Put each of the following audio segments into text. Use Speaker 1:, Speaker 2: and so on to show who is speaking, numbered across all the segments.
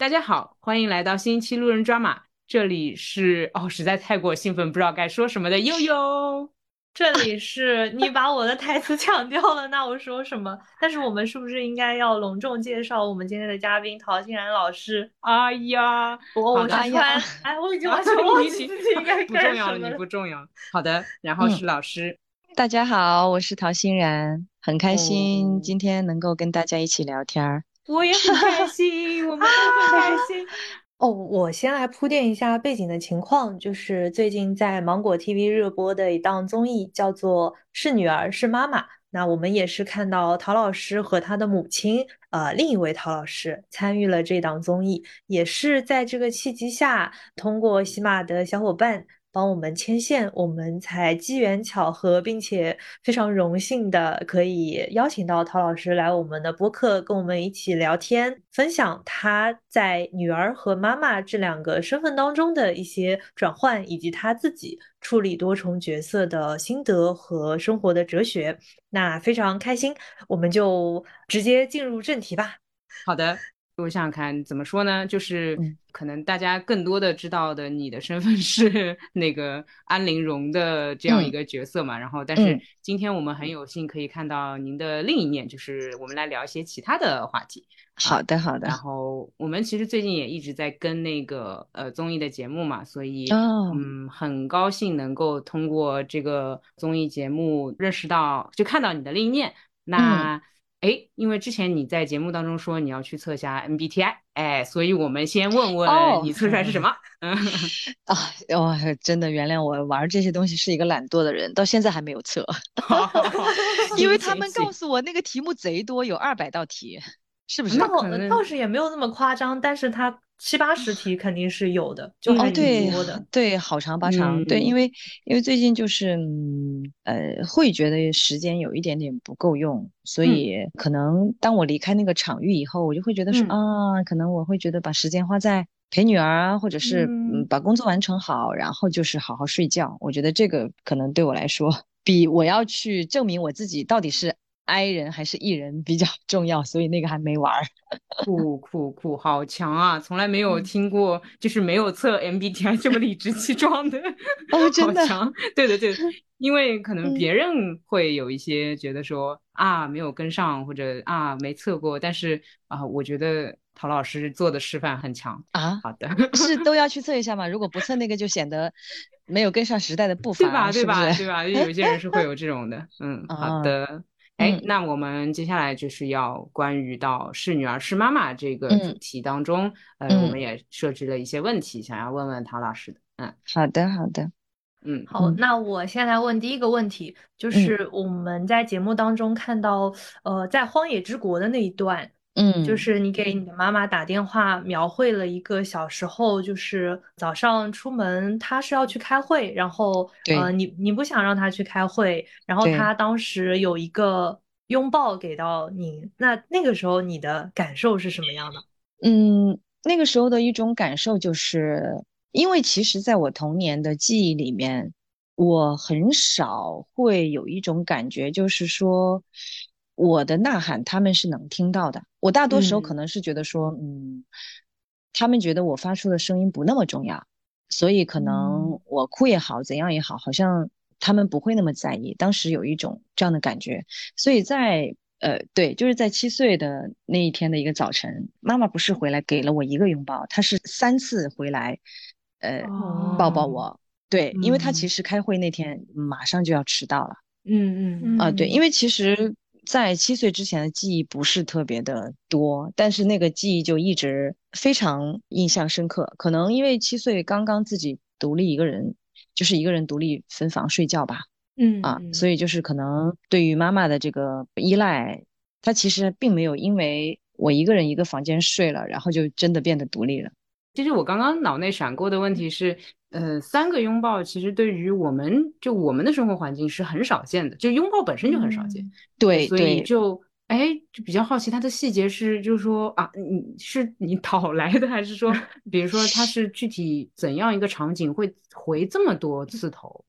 Speaker 1: 大家好，欢迎来到新一期路人抓马，这里是实在太过兴奋，不知道该说什么的悠悠。
Speaker 2: 这里是你把我的台词抢掉了，那我说什么？但是我们是不是应该要隆重介绍我们今天的嘉宾陶欣然老师？
Speaker 1: 哎呀，
Speaker 2: 我
Speaker 1: 好的。
Speaker 2: 是突然，哎，我已经完全忘记
Speaker 1: 你已经
Speaker 2: 自己应该
Speaker 1: 不重要了，你
Speaker 2: 干什么了。
Speaker 1: 不重要了。好的，然后
Speaker 3: 嗯，
Speaker 1: 是老师。
Speaker 3: 大家好，我是陶欣然，很开心
Speaker 1: 哦，
Speaker 3: 今天能够跟大家一起聊天儿。
Speaker 1: 我也很开心，我们都很开心。
Speaker 2: 哦，我先来铺垫一下背景的情况，就是最近在芒果 TV 热播的一档综艺，叫做《是女儿是妈妈》。那我们也是看到陶老师和他的母亲，另一位陶老师参与了这档综艺，也是在这个契机下，通过喜马的小伙伴帮我们牵线，我们才机缘巧合，并且非常荣幸的可以邀请到陶老师来我们的播客，跟我们一起聊天，分享他在女儿和妈妈这两个身份当中的一些转换，以及他自己处理多重角色的心得和生活的哲学。那非常开心，我们就直接进入正题吧。
Speaker 1: 好的，我想想看怎么说呢，就是
Speaker 3: 嗯
Speaker 1: 可能大家更多的知道的你的身份是那个安陵容的这样一
Speaker 3: 嗯
Speaker 1: 个角色嘛，然后但是
Speaker 3: 嗯，
Speaker 1: 今天我们很有幸可以看到您的另一面，就是我们来聊一些其他的话题啊。
Speaker 3: 好的好的。
Speaker 1: 然后我们其实最近也一直在跟那个综艺的节目嘛，所以
Speaker 3: 哦，
Speaker 1: 很高兴能够通过这个综艺节目认识到，就看到你的另一面。
Speaker 3: 嗯
Speaker 1: 那因为之前你在节目当中说你要去测一下 MBTI，所以我们先问问
Speaker 3: 哦，
Speaker 1: 你测出来是什么？
Speaker 3: 啊，哇，真的原谅我玩这些东西是一个懒惰的人，到现在还没有测，
Speaker 1: 好好好，
Speaker 3: 因为
Speaker 1: 行
Speaker 3: 他们告
Speaker 1: 行行，
Speaker 3: 诉我那个题目贼多，有200道题，是不
Speaker 1: 那
Speaker 3: 是？
Speaker 1: 可能
Speaker 2: 倒是也没有那么夸张，但是他七八十题肯定是有的，就还
Speaker 3: 哦，
Speaker 2: 挺
Speaker 3: 对
Speaker 2: 多的。
Speaker 3: 对，好长巴长，对，因
Speaker 1: 嗯
Speaker 3: 为最近就是会觉得时间有一点点不够用，所
Speaker 1: 嗯
Speaker 3: 以可能当我离开那个场域以后，我就会觉得说
Speaker 1: 嗯
Speaker 3: 啊，可能我会觉得把时间花在陪女儿啊，或者是
Speaker 1: 嗯。
Speaker 3: 把工作完成好，然后就是好好睡觉。我觉得这个可能对我来说，比我要去证明我自己到底是 I 人还是 E 人比较重要，所以那个还没玩儿。
Speaker 1: 酷酷酷，好强啊！从来没有
Speaker 2: 嗯。
Speaker 1: 听过，就是没有测 MBTI 这么理直气壮的，
Speaker 3: 哦，真的，
Speaker 1: 好强！对的对的，因为可能
Speaker 3: 嗯
Speaker 1: 别人会有一些觉得说没有跟上，或者没测过，但是我觉得陶老师做的示范很强。
Speaker 3: 啊。
Speaker 1: 好的，
Speaker 3: 是都要去测一下吗？如果不测那个，就显得没有跟上时代的步伐，
Speaker 1: 对吧？对
Speaker 3: 是不是？
Speaker 1: 吧？对吧？有些人是会有这种的。好
Speaker 3: 啊，
Speaker 1: 的。
Speaker 3: 嗯
Speaker 1: 那我们接下来就是要关于到是女儿是妈妈这个主
Speaker 3: 嗯
Speaker 1: 题当中，我
Speaker 3: 嗯，
Speaker 1: 们也设置了一些问题，想要问问陶老师的。
Speaker 3: 好的好的，
Speaker 1: 嗯
Speaker 2: 好，
Speaker 3: 嗯
Speaker 2: 那我先来问第一个问题，就
Speaker 3: 嗯
Speaker 2: 是我们在节目当中看到，在荒野之国的那一段，就
Speaker 3: 嗯，
Speaker 2: 是你给你的妈妈打电话，描绘了一个小时候，就是早上出门，她是要去开会，然后
Speaker 3: 对
Speaker 2: 你不想让她去开会，然后
Speaker 3: 对，
Speaker 2: 她当时有一个拥抱给到你，那个时候你的感受是什么样的？
Speaker 3: 那个时候的一种感受就是，因为其实在我童年的记忆里面，我很少会有一种感觉，就是说我的呐喊他们是能听到的。我大多时候可
Speaker 2: 嗯
Speaker 3: 能是觉得说，他们觉得我发出的声音不那么重要，所以可
Speaker 2: 嗯
Speaker 3: 能我哭也好，怎样也好，好像他们不会那么在意。当时有一种这样的感觉。所以对，就是在7岁的那一天的一个早晨，妈妈不是回来给了我一个拥抱，她是3次回来，抱抱
Speaker 1: 哦，
Speaker 2: 哦，
Speaker 3: 我。对，因为她其
Speaker 1: 嗯
Speaker 3: 实开会那天马上就要迟到了。对，因
Speaker 2: 嗯
Speaker 3: 为其实，在7岁之前的记忆不是特别的多，但是那个记忆就一直非常印象深刻。可能因为7岁刚刚自己独立一个人，就是一个人独立分房睡觉吧。所
Speaker 2: 嗯
Speaker 3: 以就是可能对于妈妈的这个依赖，她其实并没有因为我一个人一个房间睡了，然后就真的变得独立了。
Speaker 1: 其实我刚刚脑内闪过的问题是，3个拥抱其实对于我们的生活环境是很少见的，就拥抱本身就很少见。
Speaker 2: 嗯。
Speaker 1: 所以
Speaker 3: 对对，
Speaker 1: 就比较好奇它的细节是，就是说你讨来的，还是说，比如说它是具体怎样一个场景会回这么多次头？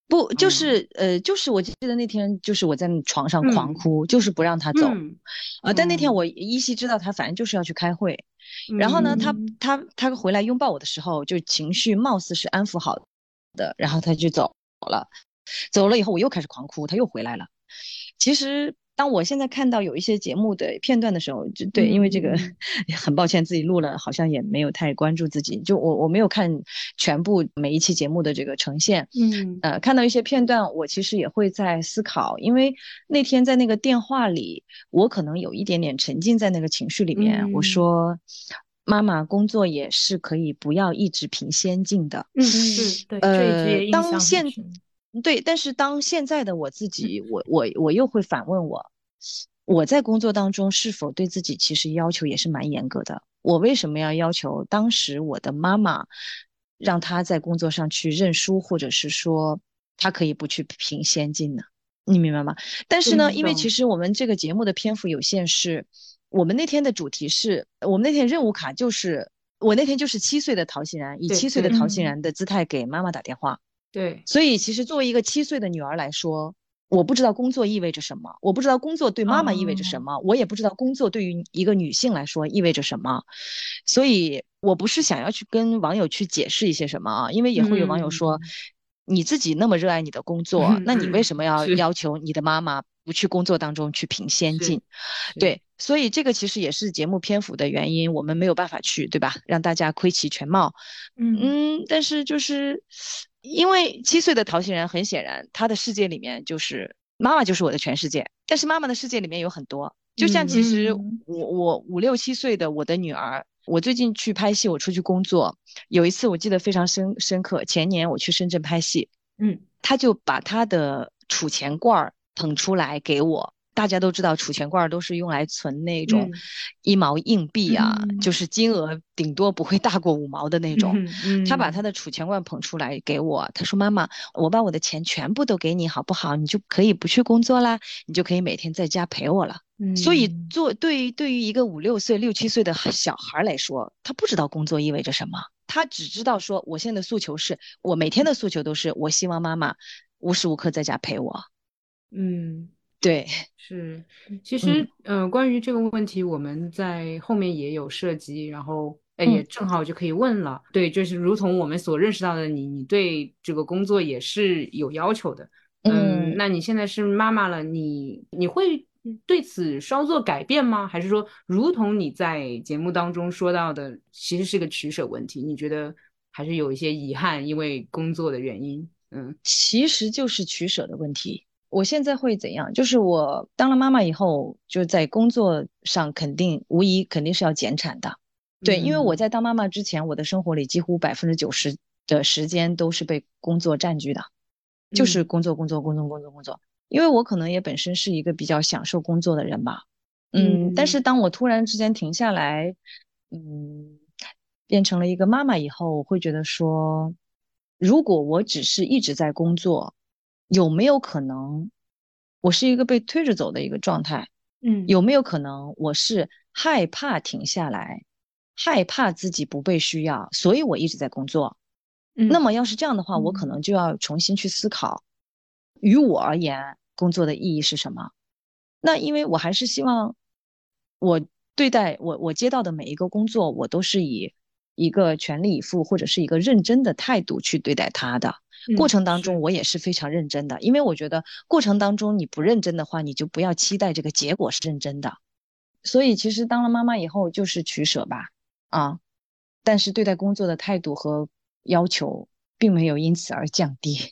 Speaker 3: 不，就
Speaker 1: 嗯
Speaker 3: 是就是我记得那天就是我在床上狂
Speaker 1: 嗯
Speaker 3: 哭，就是不让他走。
Speaker 1: 嗯
Speaker 3: 但那天
Speaker 1: 嗯
Speaker 3: 我依稀知道他反正就是要去开会，然后呢，他
Speaker 1: 嗯
Speaker 3: 他他回来拥抱我的时候，就情绪貌似是安抚好的，然后他就走了。走了以后，我又开始狂哭，他又回来了。其实，当我现在看到有一些节目的片段的时候，就对，因为这个
Speaker 1: 嗯
Speaker 3: 很抱歉自己录了，好像也没有太关注自己，就我没有看全部每一期节目的这个呈现。
Speaker 1: 嗯
Speaker 3: 看到一些片段，我其实也会在思考，因为那天在那个电话里，我可能有一点点沉浸在那个情绪里面。我
Speaker 1: 嗯
Speaker 3: 说，妈妈工作也是可以不要一直凭先进的。
Speaker 1: 是
Speaker 2: 对，这一句也印
Speaker 3: 当现
Speaker 2: 象很深。
Speaker 3: 对，但是当现在的我自己，我又会反问我，我在工作当中是否对自己其实要求也是蛮严格的？我为什么要求当时我的妈妈，让她在工作上去认输，或者是说她可以不去凭先进呢？你明白吗？但是呢，因为其
Speaker 1: 懂
Speaker 3: 实我们这个节目的篇幅有限是，我们那天的主题是我们那天任务卡就是我那天就是7岁的陶欣然以
Speaker 1: 对
Speaker 3: 7岁的
Speaker 1: 对
Speaker 3: 陶欣然的姿态给妈妈打电话。
Speaker 1: 对
Speaker 3: 所以其实作为一个7岁的女儿来说，我不知道工作意味着什么，我不知道工作对妈妈意味着什
Speaker 2: 哦，
Speaker 3: 么，我也不知道工作对于一个女性来说意味着什么。所以我不是想要去跟网友去解释一些什么啊，因为也会有网友说，
Speaker 1: 嗯
Speaker 3: 你自己那么热爱你的工作，那你为什么要
Speaker 1: 是
Speaker 3: 要求你的妈妈不去工作当中去凭先
Speaker 1: 是
Speaker 3: 进？
Speaker 1: 是
Speaker 3: 对，所以这个其实也是节目篇幅的原因，我们没有办法去，对吧？让大家窥其全貌。
Speaker 2: 嗯
Speaker 3: 但是就是因为7岁的陶欣然，很显然他的世界里面就是妈妈就是我的全世界，但是妈妈的世界里面有很多，就像其
Speaker 1: 嗯
Speaker 3: 实
Speaker 2: 嗯
Speaker 3: 我5、6、7岁的我的女儿。我最近去拍戏，我出去工作，有一次我记得非常深刻。前年我去深圳拍戏，
Speaker 1: 嗯
Speaker 3: 他就把他的储钱罐捧出来给我。大家都知道，储钱罐都是用来存那种
Speaker 1: 嗯
Speaker 3: 1毛硬币啊，就
Speaker 2: 嗯
Speaker 3: 是金额顶多不会大过5毛的那种。他把他
Speaker 1: 嗯
Speaker 3: 的储钱罐捧出来给我，他说：“妈妈，我把我的钱全部都给你，好不好？你就可以不去工作啦，你就可以每天在家陪我了。”所以
Speaker 2: 嗯
Speaker 3: 对于一个5、6岁、6、7岁的小孩来说，他不知道工作意味着什么，他只知道说，我现在的诉求是，我每天的诉求都是，我希望妈妈无时无刻在家陪我。
Speaker 1: 嗯。
Speaker 3: 对，
Speaker 1: 是，其
Speaker 3: 嗯
Speaker 1: 实，关于这个问题，我们在后面也有涉及，然后，也
Speaker 3: 嗯
Speaker 1: 正好就可以问了。对，就是如同我们所认识到的你，你对这个工作也是有要求的。
Speaker 3: 嗯。
Speaker 1: 那你现在是妈妈了，你会对此稍作改变吗？还是说，如同你在节目当中说到的，其实是个取舍问题？你觉得还是有一些遗憾，因为工作的原因？
Speaker 3: 其实就是取舍的问题。我现在会怎样？就是我当了妈妈以后，就在工作上无疑肯定是要减产的。对，因为我
Speaker 1: 嗯
Speaker 3: 在当妈妈之前，我的生活里几乎90%的时间都是被工作占据的，就是
Speaker 1: 嗯
Speaker 3: 工作工作工作工作工作。因为我可能也本身是一个比较享受工作的人吧。但
Speaker 1: 嗯
Speaker 3: 是当我突然之间停下来，嗯，变成了一个妈妈以后，我会觉得说，如果我只是一直在工作，有没有可能我是一个被推着走的一个状态？
Speaker 1: 嗯
Speaker 3: 有没有可能我是害怕停下来，害怕自己不被需要，所以我一直在工作？那
Speaker 1: 嗯
Speaker 3: 么要是这样的话，我可
Speaker 2: 嗯
Speaker 3: 能就要重新去思考，于我而言，工作的意义是什么？那因为我还是希望我对待我接到的每一个工作，我都是以一个全力以赴或者是一个认真的态度去对待它的。过程当中，
Speaker 1: 是。
Speaker 3: 我也是非常认真的，因为我觉得过程当中你不认真的话，你就不要期待这个结果是认真的。所以其实当了妈妈以后就是取舍吧，啊，但是对待工作的态度和要求并没有因此而降低。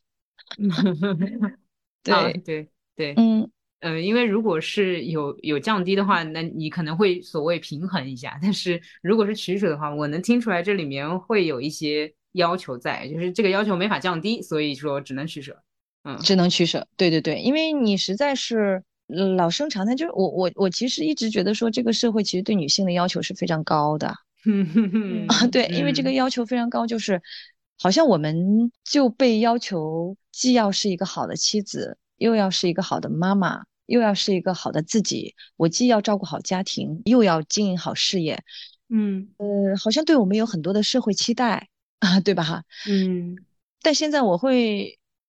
Speaker 1: 啊，
Speaker 3: 对，
Speaker 1: 对对，
Speaker 3: 嗯。
Speaker 1: 因为如果是有降低的话，那你可能会所谓平衡一下，但是如果是取舍的话，我能听出来这里面会有一些要求在，就是这个要求没法降低，所以说只能取舍。嗯
Speaker 3: 只能取舍，对对对，因为你实在是老生常谈，就是我其实一直觉得说这个社会其实对女性的要求是非常高的。啊，
Speaker 2: 嗯
Speaker 3: 对，因为这个要求非常高，就是好像我们就被要求既要是一个好的妻子，又要是一个好的妈妈，又要是一个好的自己，我既要照顾好家庭，又要经营好事业，
Speaker 1: 嗯
Speaker 3: 好像对我们有很多的社会期待啊，对吧？
Speaker 1: 嗯
Speaker 3: 但现在我会，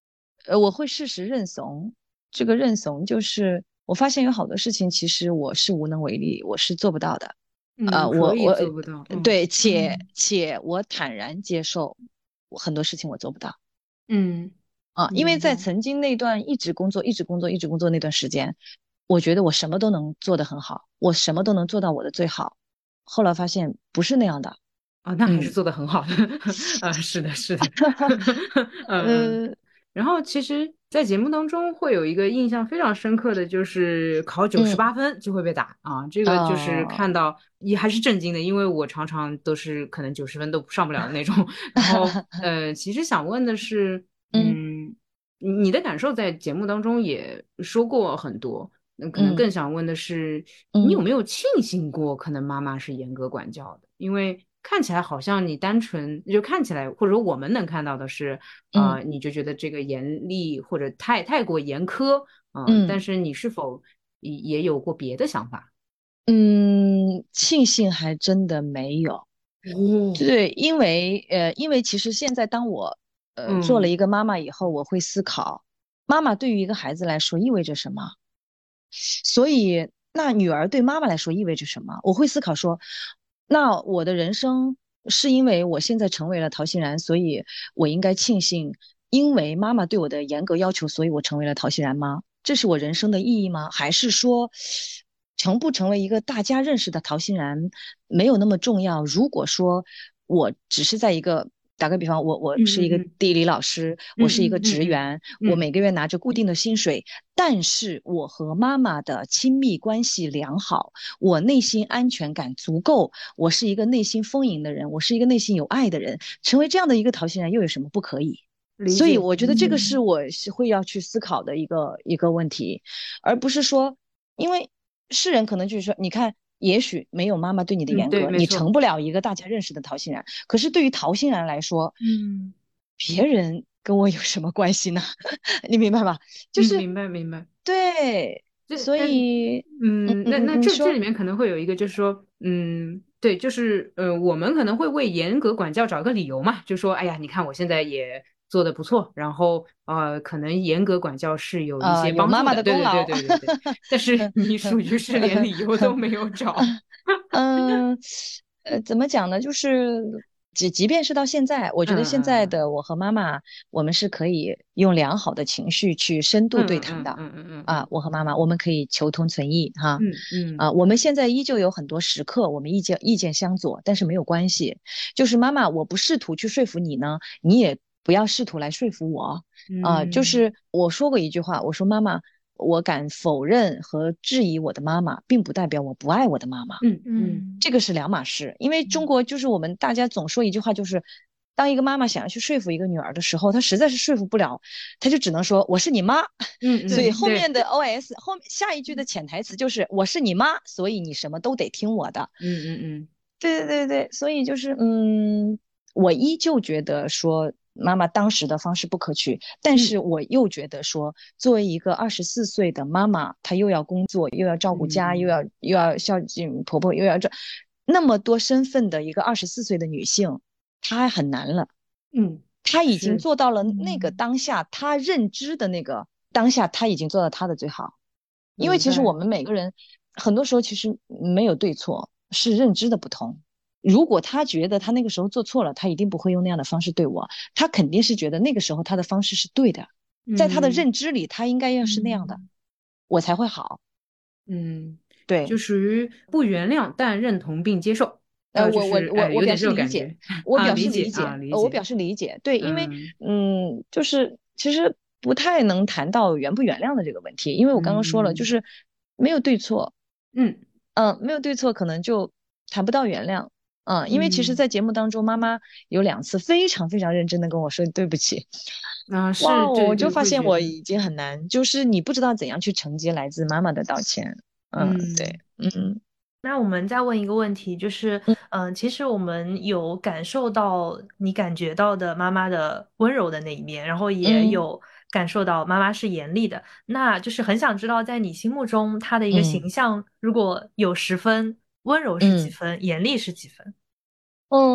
Speaker 3: 我会适时认怂。这个认怂就是我发现有好多事情其实我是无能为力，我是做不到的。
Speaker 1: 可以
Speaker 3: 我
Speaker 1: 做不到，
Speaker 3: 对，且我坦然接受，我很多事情我做不到。
Speaker 1: 嗯，
Speaker 3: 因为
Speaker 1: 明白。
Speaker 3: 在曾经那段一直工作、一直工作、一直工作那段时间，我觉得我什么都能做得很好，我什么都能做到我的最好。后来发现不是那样的。
Speaker 1: 那还是
Speaker 3: 嗯
Speaker 1: 做得很好的。是的，是的。
Speaker 3: 呃
Speaker 1: 然后其实，在节目当中会有一个印象非常深刻的就是考
Speaker 3: 嗯
Speaker 1: 98分就会被打啊，这个就是
Speaker 3: 哦，
Speaker 1: 看到也还是震惊的，因为我常常都是可能90分都上不了的那种。然后其实想问的是，
Speaker 3: 嗯
Speaker 1: 你的感受在节目当中也说过很多，那可能
Speaker 3: 嗯
Speaker 1: 更想问的是，你有
Speaker 3: 嗯
Speaker 1: 没有庆幸过可能妈妈是严格管教的？因为看起来好像你单纯就看起来，或者说我们能看到的是，
Speaker 3: 嗯
Speaker 1: 你就觉得这个严厉或者太过严苛，但
Speaker 3: 嗯
Speaker 1: 是你是否也有过别的想法？
Speaker 3: 庆幸还真的没有。
Speaker 1: 哦，
Speaker 3: 对，因为其实现在当我做了
Speaker 1: 嗯，
Speaker 3: 一个妈妈以后，我会思考，妈妈对于一个孩子来说意味着什么。所以，那女儿对妈妈来说意味着什么？我会思考说，那我的人生是因为我现在成为了陶欣然，所以我应该庆幸，因为妈妈对我的严格要求，所以我成为了陶欣然吗？这是我人生的意义吗？还是说，成不成为一个大家认识的陶欣然没有那么重要？如果说我只是在一个打个比方，我是一个
Speaker 1: 嗯嗯
Speaker 3: 地理老师，我是一个
Speaker 1: 嗯嗯嗯嗯
Speaker 3: 职员，我
Speaker 1: 嗯
Speaker 3: 每个月拿着固定的薪水，但是我和妈妈的亲密关系良好，我内心安全感足够，我是一个内心丰盈的人，我是一个内心有爱的人，成为这样的一个陶欣然又有什么不可以？
Speaker 1: 理解
Speaker 3: 所以我觉
Speaker 1: 理解，
Speaker 3: 得这个是我是会要去思考的一个问题，而不是说，因为世人可能就是说，你看，也许没有妈妈对你的严
Speaker 1: 对，
Speaker 3: 格，
Speaker 1: 没错，
Speaker 3: 你成不了一个大家认识的陶欣然。可是对于陶欣然来说，
Speaker 1: 嗯
Speaker 3: 别人跟我有什么关系呢？你明白吗？就是
Speaker 1: 明白明白。
Speaker 3: 对，所
Speaker 1: 但
Speaker 3: 以，
Speaker 1: 那这里
Speaker 3: 你说，
Speaker 1: 面可能会有一个，就是说，对，就是我们可能会为严格管教找一个理由嘛，就说，哎呀，你看我现在也做的不错，然后可能严格管教是有一些
Speaker 3: 有妈妈
Speaker 1: 帮助的，对对对
Speaker 3: 的功劳。
Speaker 1: 对对对。但是你属于是连理由都没有找。
Speaker 3: 嗯，怎么讲呢？就是即便是到现在，我觉得现在
Speaker 1: 嗯
Speaker 3: 的我和妈妈，我们是可以用良好的情绪去深度对谈的。我和妈妈，我们可以求同存异哈。我们现在依旧有很多时刻，我们意见相左，但是没有关系。就是妈妈，我不试图去说服你呢，你也不要试图来说服我。就
Speaker 1: 嗯
Speaker 3: 是我说过一句话，我说妈妈，我敢否认和质疑我的妈妈，并不代表我不爱我的妈妈。
Speaker 2: 嗯
Speaker 3: 这个是两码事，因为中国就是我们大家总说一句话，就是当一个妈妈想要去说服一个女儿的时候，她实在是说服不了，她就只能说我是你妈。所以后面
Speaker 1: 对，
Speaker 3: 的 OS 下一句的潜台词就是我是你妈，所以你什么都得听我的。
Speaker 1: 嗯
Speaker 3: 对对对对，所以就是我依旧觉得说妈妈当时的方式不可取，但是我又觉得说，作为一个24岁的妈妈，她又要工作，又要照顾家，又要孝敬婆婆，又要那么多身份的一个24岁的女性，她还很难了。她已经
Speaker 1: 是，
Speaker 3: 做到了那个当下，她认知的那个当下，她已经做到她的最好。因为
Speaker 1: 明白。
Speaker 3: 其实我们每个人很多时候其实没有对错，是认知的不同。如果他觉得他那个时候做错了，他一定不会用那样的方式对我，他肯定是觉得那个时候他的方式是对的，在他的
Speaker 1: 嗯
Speaker 3: 认知里，他应该要是那样的，我才会好。
Speaker 1: 嗯，就
Speaker 3: 对，
Speaker 1: 属于不原谅但认同并接受，就
Speaker 3: 我我
Speaker 1: 是
Speaker 3: 我我表
Speaker 1: 有点这
Speaker 3: 示理解，
Speaker 1: 种感觉。
Speaker 3: 我表
Speaker 1: 理解
Speaker 3: 示理解，
Speaker 1: 理解。
Speaker 3: 我表示理解。对，因为
Speaker 1: 嗯
Speaker 3: 就是其实不太能谈到原不原谅的这个问题，因为我刚刚说了，就
Speaker 1: 嗯
Speaker 3: 是没有对错。
Speaker 1: 嗯
Speaker 3: 没有对错，可能就谈不到原谅。因为其实，
Speaker 1: 嗯，
Speaker 3: 在节目当中，妈妈有2次非常非常认真的跟我说对不起。哇，
Speaker 1: 是，对对，
Speaker 3: 我就发现
Speaker 1: 会觉得，
Speaker 3: 我已经很难，就是你不知道怎样去承接来自妈妈的道歉。
Speaker 1: 嗯
Speaker 3: 对，
Speaker 2: 那我们再问一个问题，就是，
Speaker 3: 嗯
Speaker 2: 其实我们有感受到你感觉到的妈妈的温柔的那一面，然后也
Speaker 3: 嗯
Speaker 2: 有感受到妈妈是严厉的，那就是很想知道，在你心目中她的一个
Speaker 3: 嗯
Speaker 2: 形象，如果有10分，温柔是几
Speaker 3: 嗯。
Speaker 2: 分，严厉是几分？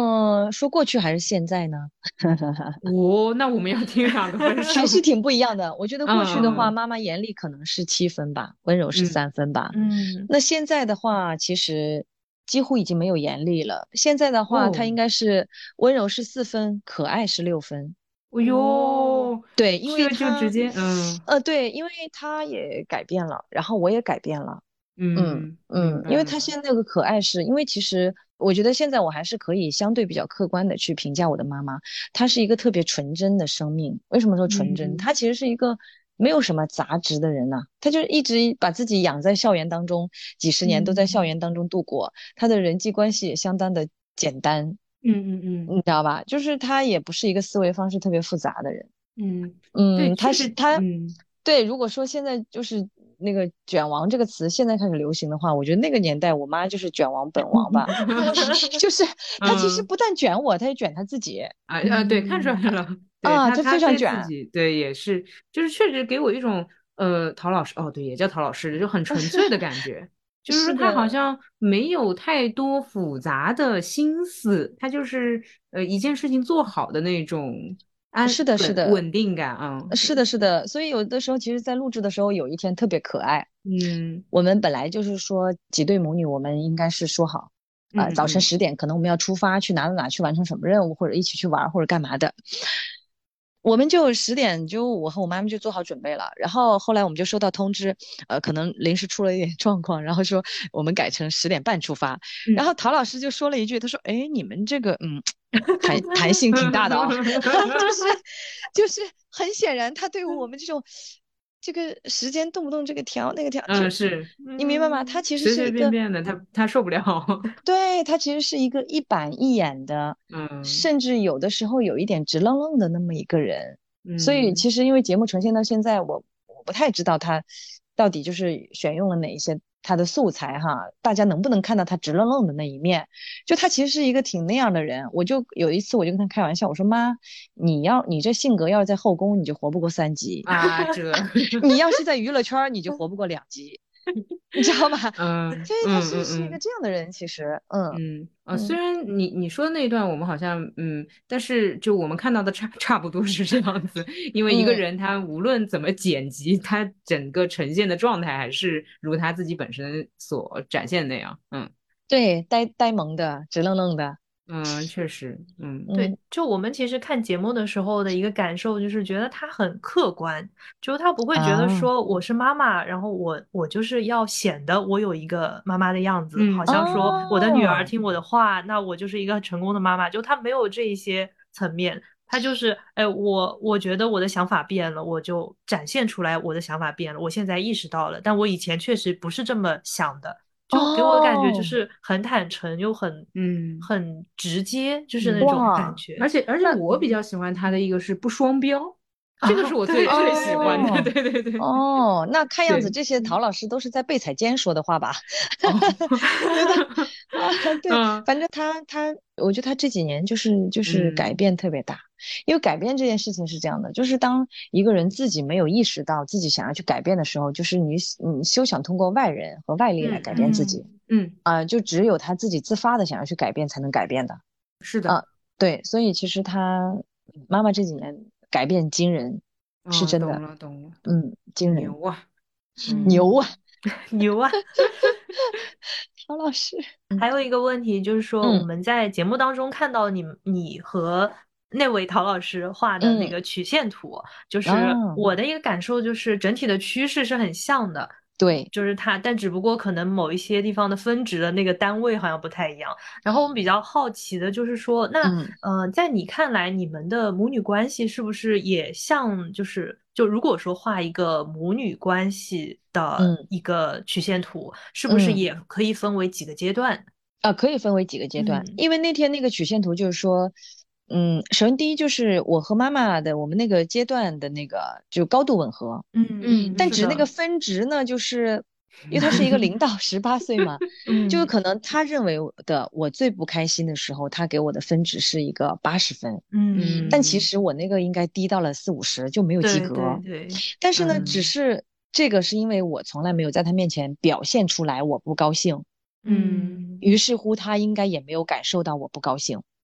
Speaker 3: 说过去还是现在呢？
Speaker 1: 哦，那我们要听两个分数。
Speaker 3: 还是挺不一样的。我觉得过去的话，
Speaker 1: 嗯
Speaker 3: 妈妈严厉可能是7分吧，温柔是
Speaker 1: 嗯
Speaker 3: 3分吧。
Speaker 2: 嗯
Speaker 3: 那现在的话，其实几乎已经没有严厉了。现在的话，它
Speaker 1: 哦，
Speaker 3: 应该是温柔是4分，可爱是6分。
Speaker 1: 哎
Speaker 2: 哦，
Speaker 1: 呦，
Speaker 3: 对，因为
Speaker 1: 这个就直
Speaker 3: 他，
Speaker 1: 接
Speaker 3: 对，因为他也改变了，然后我也改变了。因为他
Speaker 1: 明白了。
Speaker 3: 现在那个可爱是，因为其实我觉得现在我还是可以相对比较客观的去评价我的妈妈，她是一个特别纯真的生命。为什么说纯真？
Speaker 1: 嗯
Speaker 3: 她其实是一个没有什么杂质的人呐、她就一直把自己养在校园当中，几十年都在校
Speaker 1: 嗯
Speaker 3: 园当中度过，她的人际关系也相当的简单，
Speaker 1: 嗯
Speaker 3: 你知道吧？就是她也不是一个思维方式特别复杂的人。
Speaker 1: 对，
Speaker 3: 他
Speaker 1: 确实，
Speaker 3: 是他，对，如果说现在就是那个“卷王”这个词现在开始流行的话，我觉得那个年代我妈就是卷王本王吧，就是她其实
Speaker 1: 嗯
Speaker 3: 不但卷我，她也卷她自己
Speaker 1: 对，看出来
Speaker 2: 嗯
Speaker 1: 了，对
Speaker 3: 啊，
Speaker 1: 他，
Speaker 3: 她
Speaker 1: 他
Speaker 3: 非常卷。
Speaker 1: 对自己，对，也是，就是确实给我一种陶老师，哦，对，也叫陶老师，就很纯粹的感觉，就是说他好
Speaker 2: 是的，
Speaker 1: 像没有太多复杂的心思，他就是一件事情做好的那种
Speaker 3: 是的，是的，
Speaker 1: 稳定感啊，
Speaker 3: 是的，是的。所以有的时候，其实，在录制的时候，有一天特别可爱。
Speaker 1: 嗯
Speaker 3: 我们本来就是说几对母女，我们应该是说好，早晨
Speaker 1: 嗯嗯
Speaker 3: 10点，可能我们要出发去哪去完成什么任务，或者一起去玩，或者干嘛的。我们就10点就我和我妈妈就做好准备了，然后后来我们就收到通知，可能临时出了一点状况，然后说我们改成10点半出发，然后
Speaker 1: 嗯。
Speaker 3: 陶老师就说了一句，他说：“哎，你们这个弹性挺大的啊、就是很显然他对我们这个时间动不动这个调那个调，就
Speaker 1: 是
Speaker 3: 你明白吗？他
Speaker 2: 嗯
Speaker 3: 其实
Speaker 1: 随随
Speaker 3: 是一个。”
Speaker 1: 便便的，他受不了。
Speaker 3: 对，他其实是一个一板一眼的，
Speaker 1: 嗯
Speaker 3: 甚至有的时候有一点直愣愣的那么一个人。所以
Speaker 1: 嗯
Speaker 3: 其实因为节目呈现到现在，我不太知道他到底就是选用了哪一些他的素材哈，大家能不能看到他直愣愣的那一面？就他其实是一个挺那样的人。我就有一次我就跟他开玩笑，我说妈，你这性格要是在后宫，你就活不过3集；
Speaker 1: 这
Speaker 3: 你要是在娱乐圈儿，你就活不过2集，你知道吗？所以他是一个
Speaker 1: 嗯。
Speaker 3: 这样的人，其实，
Speaker 1: 虽
Speaker 3: 嗯。
Speaker 1: 然你说的那一段我们好像但是就我们看到的差不多是这样子，因为一个
Speaker 3: 嗯，
Speaker 1: 人他无论怎么剪辑，他整个呈现的状态还是如他自己本身所展现的那样。
Speaker 3: 对，呆萌的，直愣愣的。
Speaker 1: 确实，
Speaker 2: 对，
Speaker 3: 嗯
Speaker 2: 就我们其实看节目的时候的一个感受，就是觉得他很客观，就他不会觉得
Speaker 3: 啊，
Speaker 2: 说我是妈妈，然后我就是要显得我有一个妈妈的样子，好像说我的女儿
Speaker 3: 哦，
Speaker 2: 听我的话，那我就是一个成功的妈妈。就他没有这一些层面，他就是，哎，我觉得我的想法变了，我就展现出来我的想法变了，我现在意识到了，但我以前确实不是这么想的。就给我的感觉就
Speaker 3: 哦，
Speaker 2: 是很坦诚又很
Speaker 1: 嗯
Speaker 2: 很直接，就是那
Speaker 1: 嗯，
Speaker 2: 种感
Speaker 3: 哇，
Speaker 2: 觉。
Speaker 1: 而且
Speaker 3: 那
Speaker 1: 我比较喜欢他的一个是不双标，这个是
Speaker 2: 啊，
Speaker 1: 我最
Speaker 2: 对
Speaker 1: 最
Speaker 2: 对对，
Speaker 1: 喜欢的。
Speaker 3: 哦
Speaker 1: 对对对
Speaker 3: 哦，那看样子
Speaker 1: 对，
Speaker 3: 这些陶老师都是在被彩监说的话吧？
Speaker 1: 哦，
Speaker 3: 觉得啊，对，
Speaker 1: 嗯
Speaker 3: 反正我觉得他这几年就是改
Speaker 1: 嗯
Speaker 3: 变特别大。因为改变这件事情是这样的，就是当一个人自己没有意识到自己想要去改变的时候，就是你休想通过外人和外力来改变自己
Speaker 1: 嗯，
Speaker 3: 就只有他自己自发的想要去改变才能改变的
Speaker 1: 是的，
Speaker 3: 啊。对，所以其实他妈妈这几年改变惊人，是真的，
Speaker 1: 懂了懂了懂了，
Speaker 3: 惊人，
Speaker 1: 牛啊，
Speaker 3: 牛啊，
Speaker 2: 牛啊！
Speaker 3: 陶老师，
Speaker 2: 还有一个问题就是说，我
Speaker 3: 嗯
Speaker 2: 们在节目当中看到你和那位陶老师画的那
Speaker 3: 嗯
Speaker 2: 个曲线图，就是
Speaker 3: 啊，
Speaker 2: 我的一个感受就是整体的趋势是很像的，
Speaker 3: 对，
Speaker 2: 就是它，但只不过可能某一些地方的分值的那个单位好像不太一样。然后我们比较好奇的就是说，那
Speaker 3: 嗯
Speaker 2: 在你看来，你们的母女关系是不是也像就如果说画一个母女关系的
Speaker 3: 嗯
Speaker 2: 一个曲线图，是不是
Speaker 3: 嗯。
Speaker 2: 也可以分为几个阶段？
Speaker 3: 可以分为几个阶段，
Speaker 2: 嗯
Speaker 3: 因为那天那个曲线图就是说，首先第一就是我和妈妈的我们那个阶段的那个就高度吻合，但
Speaker 2: 是的，
Speaker 3: 只是那个分值呢，就是因为他是一个0到18岁嘛，就是
Speaker 2: 嗯
Speaker 3: 可能他认为我最不开心的时候，他给我的分值是一个80分，
Speaker 2: 嗯，
Speaker 3: 但其实我那个应该低到了40、50就没有及
Speaker 2: 对对
Speaker 3: 格，
Speaker 2: 对，
Speaker 3: 但是呢，只
Speaker 1: 嗯
Speaker 3: 是这个是因为我从来没有在他面前表现出来我不高兴。
Speaker 2: 嗯
Speaker 3: 于是乎他应该也没有感受到我不高兴。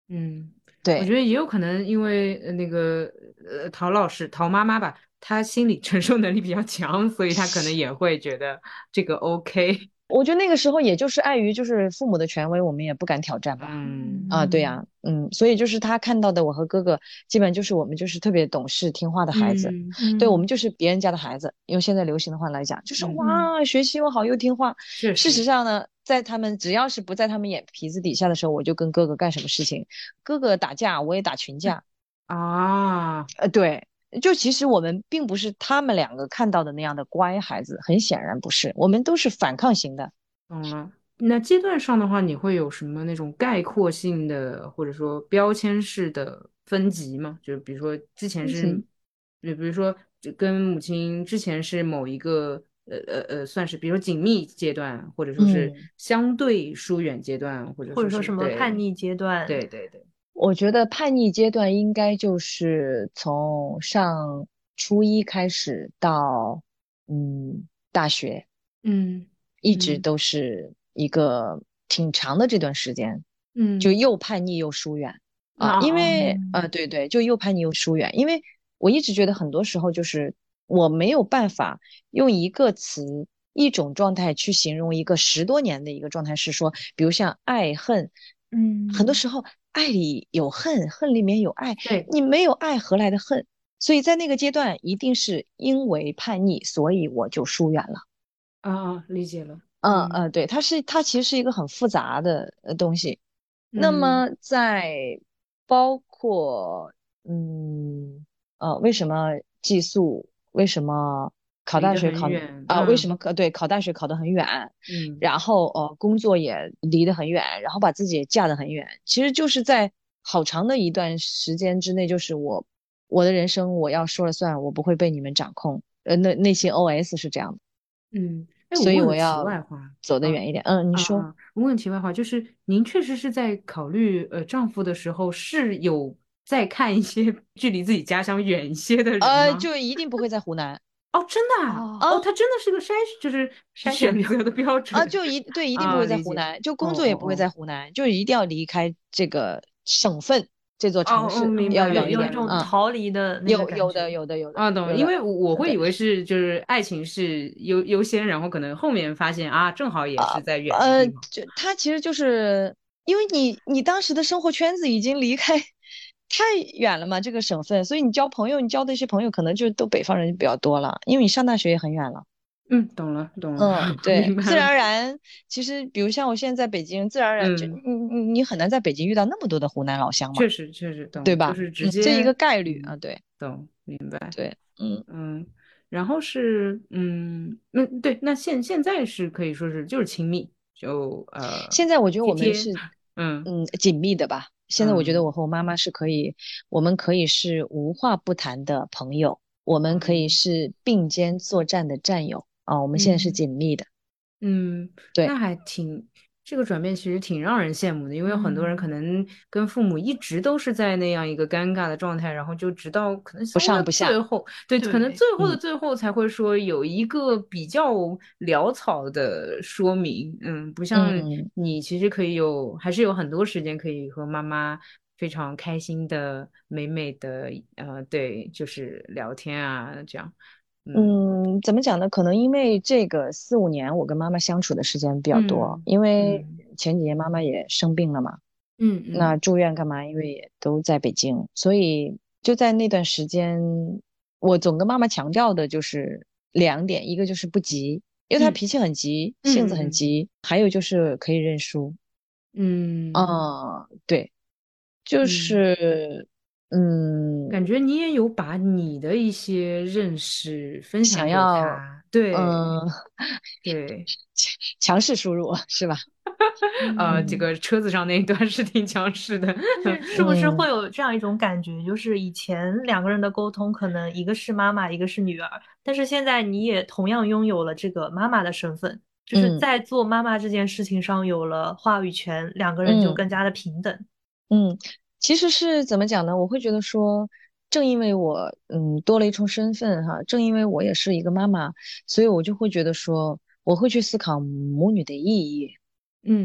Speaker 1: 嗯，我
Speaker 3: 对。
Speaker 1: 觉得也有可能，因为那个陶老师陶妈妈吧，她心理承受能力比较强，所以她可能也会觉得这个 OK。
Speaker 3: 我觉得那个时候也就是碍于就是父母的权威，我们也不敢挑战吧。
Speaker 1: 嗯
Speaker 3: 啊，对呀，所以就是他看到的我和哥哥，基本就是我们就是特别懂事听话的孩子，
Speaker 1: 嗯
Speaker 3: 对，我们
Speaker 2: 嗯
Speaker 3: 就是别人家的孩子，用现在流行的话来讲，就是
Speaker 1: 嗯，
Speaker 2: 嗯
Speaker 3: 哇，学习又好又听话。事实
Speaker 1: 确实
Speaker 3: 上呢，在他们只要是不在他们眼皮子底下的时候，我就跟哥哥干什么事情，哥哥打架我也打群架。
Speaker 1: 啊，
Speaker 3: 对，就其实我们并不是他们两个看到的那样的乖孩子，很显然不是，我们都是反抗型的。
Speaker 1: 懂了。那阶段上的话，你会有什么那种概括性的，或者说标签式的分级吗？就比如说之前是，
Speaker 3: 嗯
Speaker 1: 比如说就跟母亲之前是某一个算是比如说紧密阶段，或者说是
Speaker 3: 嗯。
Speaker 1: 相对疏远阶段，或者说是
Speaker 2: 或者说什么叛
Speaker 1: 对
Speaker 2: 逆阶段。
Speaker 1: 对对对，
Speaker 3: 我觉得叛逆阶段应该就是从上初一开始到大学，
Speaker 1: 嗯
Speaker 3: 一直
Speaker 1: 嗯
Speaker 3: 都是一个挺长的这段时间，就
Speaker 1: 嗯
Speaker 3: 又叛逆又疏远啊，因
Speaker 1: 啊
Speaker 3: 为
Speaker 2: 嗯
Speaker 3: 对对，就又叛逆又疏远，因为我一直觉得很多时候就是我没有办法用一个词。一种状态去形容一个10多年的一个状态，是说，比如像爱恨，很多
Speaker 2: 嗯
Speaker 3: 时候爱里有恨，恨里面有爱，
Speaker 1: 对
Speaker 3: 你没有爱何来的恨？所以在那个阶段，一定是因为叛逆，所以我就疏远了。
Speaker 1: 理解了，嗯
Speaker 3: 对，它其实是一个很复杂的东西。那
Speaker 1: 嗯，
Speaker 3: 么在包括为什么寄宿，为什么考
Speaker 1: 离得
Speaker 3: 大学考
Speaker 1: 很远，
Speaker 3: 为什么考大学考得很远，
Speaker 1: 嗯。
Speaker 3: 然后工作也离得很远，然后把自己也嫁得很远，其实就是在好长的一段时间之内，就是我的人生我要说了算，我不会被你们掌控。内心 OS 是这样的，
Speaker 1: 嗯，哎，我
Speaker 3: 所以
Speaker 1: 问个题
Speaker 3: 我要
Speaker 1: 外话，
Speaker 3: 走得
Speaker 1: 啊
Speaker 3: 远一点。你说。
Speaker 1: 我问个题外话，就是您确实是在考虑丈夫的时候，是有在看一些距离自己家乡远一些的人吗？
Speaker 3: 就一定不会在湖南
Speaker 1: 哦，真的啊？
Speaker 2: 哦，
Speaker 1: 哦，
Speaker 3: 啊
Speaker 1: 他真的是个就是
Speaker 2: 筛选标
Speaker 1: 选择的标准
Speaker 3: 就对，一定不
Speaker 1: 啊，
Speaker 3: 会在
Speaker 1: 理解。
Speaker 3: 湖南，就
Speaker 1: 哦
Speaker 3: 工作也不会在
Speaker 1: 哦哦
Speaker 3: 湖南，就一定要离开这个省份这座城
Speaker 1: 哦哦，
Speaker 3: 市，要
Speaker 1: 明白了，
Speaker 3: 远一点。
Speaker 1: 明白了，明白了。
Speaker 2: 逃离的那个感觉。
Speaker 1: 懂了，
Speaker 3: 有的，
Speaker 1: 因为我会以
Speaker 3: 对。
Speaker 1: 为是就是爱情是优先，然后可能后面发现啊，正好也是在远的地方。
Speaker 3: 他其实就是因为你当时的生活圈子已经离开太远了嘛，这个省份，所以你交朋友，你交的一些朋友可能就都北方人比较多了，因为你上大学也很远了。
Speaker 1: 嗯，懂了，懂了，
Speaker 3: 对，自然
Speaker 1: 明白了。
Speaker 3: 而然，其实比如像我现在在北京，自然而然就
Speaker 1: 嗯，
Speaker 3: 你很难在北京遇到那么多的湖南老乡嘛，
Speaker 1: 确实懂，就
Speaker 3: 对吧？
Speaker 1: 是直
Speaker 3: 这一个
Speaker 1: 接，
Speaker 3: 概率啊，
Speaker 1: 嗯，
Speaker 3: 对
Speaker 1: 懂，明白。
Speaker 3: 对，
Speaker 1: 嗯，然后是，对，那现在是可以说是就是亲密，就
Speaker 3: 现在我觉得
Speaker 1: 贴贴，
Speaker 3: 我们是
Speaker 1: 嗯
Speaker 3: 紧密的吧。现在我觉得
Speaker 1: 嗯
Speaker 3: 我和我妈妈是可以，我们可以是无话不谈的朋友，我们可以
Speaker 1: 嗯
Speaker 3: 是并肩作战的战友啊，我们现在是
Speaker 1: 嗯。
Speaker 3: 紧密的。
Speaker 1: 嗯，
Speaker 3: 对，
Speaker 1: 那还挺，这个转变其实挺让人羡慕的，因为有很多人可
Speaker 2: 嗯，
Speaker 1: 能跟父母一直都是在那样一个尴尬的状态，然后就直到可能
Speaker 3: 不
Speaker 1: 稍微到
Speaker 3: 上不下。
Speaker 1: 最后，对，可能
Speaker 2: 对，
Speaker 1: 最后的
Speaker 3: 嗯
Speaker 1: 最后才会说有一个比较潦草的说明，不像
Speaker 3: 嗯
Speaker 1: 你其实可以有，还是有很多时间可以和妈妈非常开心的、美美的，对，就是聊天啊，这样，嗯
Speaker 3: 怎么讲呢？可能因为这个4、5年，我跟妈妈相处的时间比较多，
Speaker 1: 嗯
Speaker 3: 因为
Speaker 1: 嗯
Speaker 3: 前几年妈妈也生病了嘛。那
Speaker 1: 嗯嗯
Speaker 3: 住院干嘛？因为也都在北京，所以就在那段时间，我总跟妈妈强调的就是2点，一个就是不急，因为她
Speaker 1: 嗯
Speaker 3: 脾气很急，性子
Speaker 1: 嗯嗯嗯。
Speaker 3: 很急，还有就是可以认输。
Speaker 1: 嗯
Speaker 3: 对，就
Speaker 1: 嗯，
Speaker 3: 是嗯，
Speaker 1: 感觉你也有把你的一些认识分享
Speaker 3: 想
Speaker 1: 给
Speaker 3: 要
Speaker 1: 他，对
Speaker 3: 嗯
Speaker 1: 对，
Speaker 3: 强势输入是吧？
Speaker 1: 这
Speaker 2: 嗯。
Speaker 1: 个车子上那一段是挺强势的，
Speaker 2: 但是是不是会
Speaker 3: 嗯
Speaker 2: 有这样一种感觉，就是以前两个人的沟通可能一个是妈妈，一个是女儿，但是现在你也同样拥有了这个妈妈的身份，就是
Speaker 3: 嗯
Speaker 2: 在做妈妈这件事情上有了话语权，两个人就
Speaker 3: 嗯。
Speaker 2: 更加的平等。
Speaker 3: 嗯，其实是怎么讲呢？我会觉得说，正因为我多了一重身份哈，正因为我也是一个妈妈，所以我就会觉得说，我会去思考母女的意义。
Speaker 1: 嗯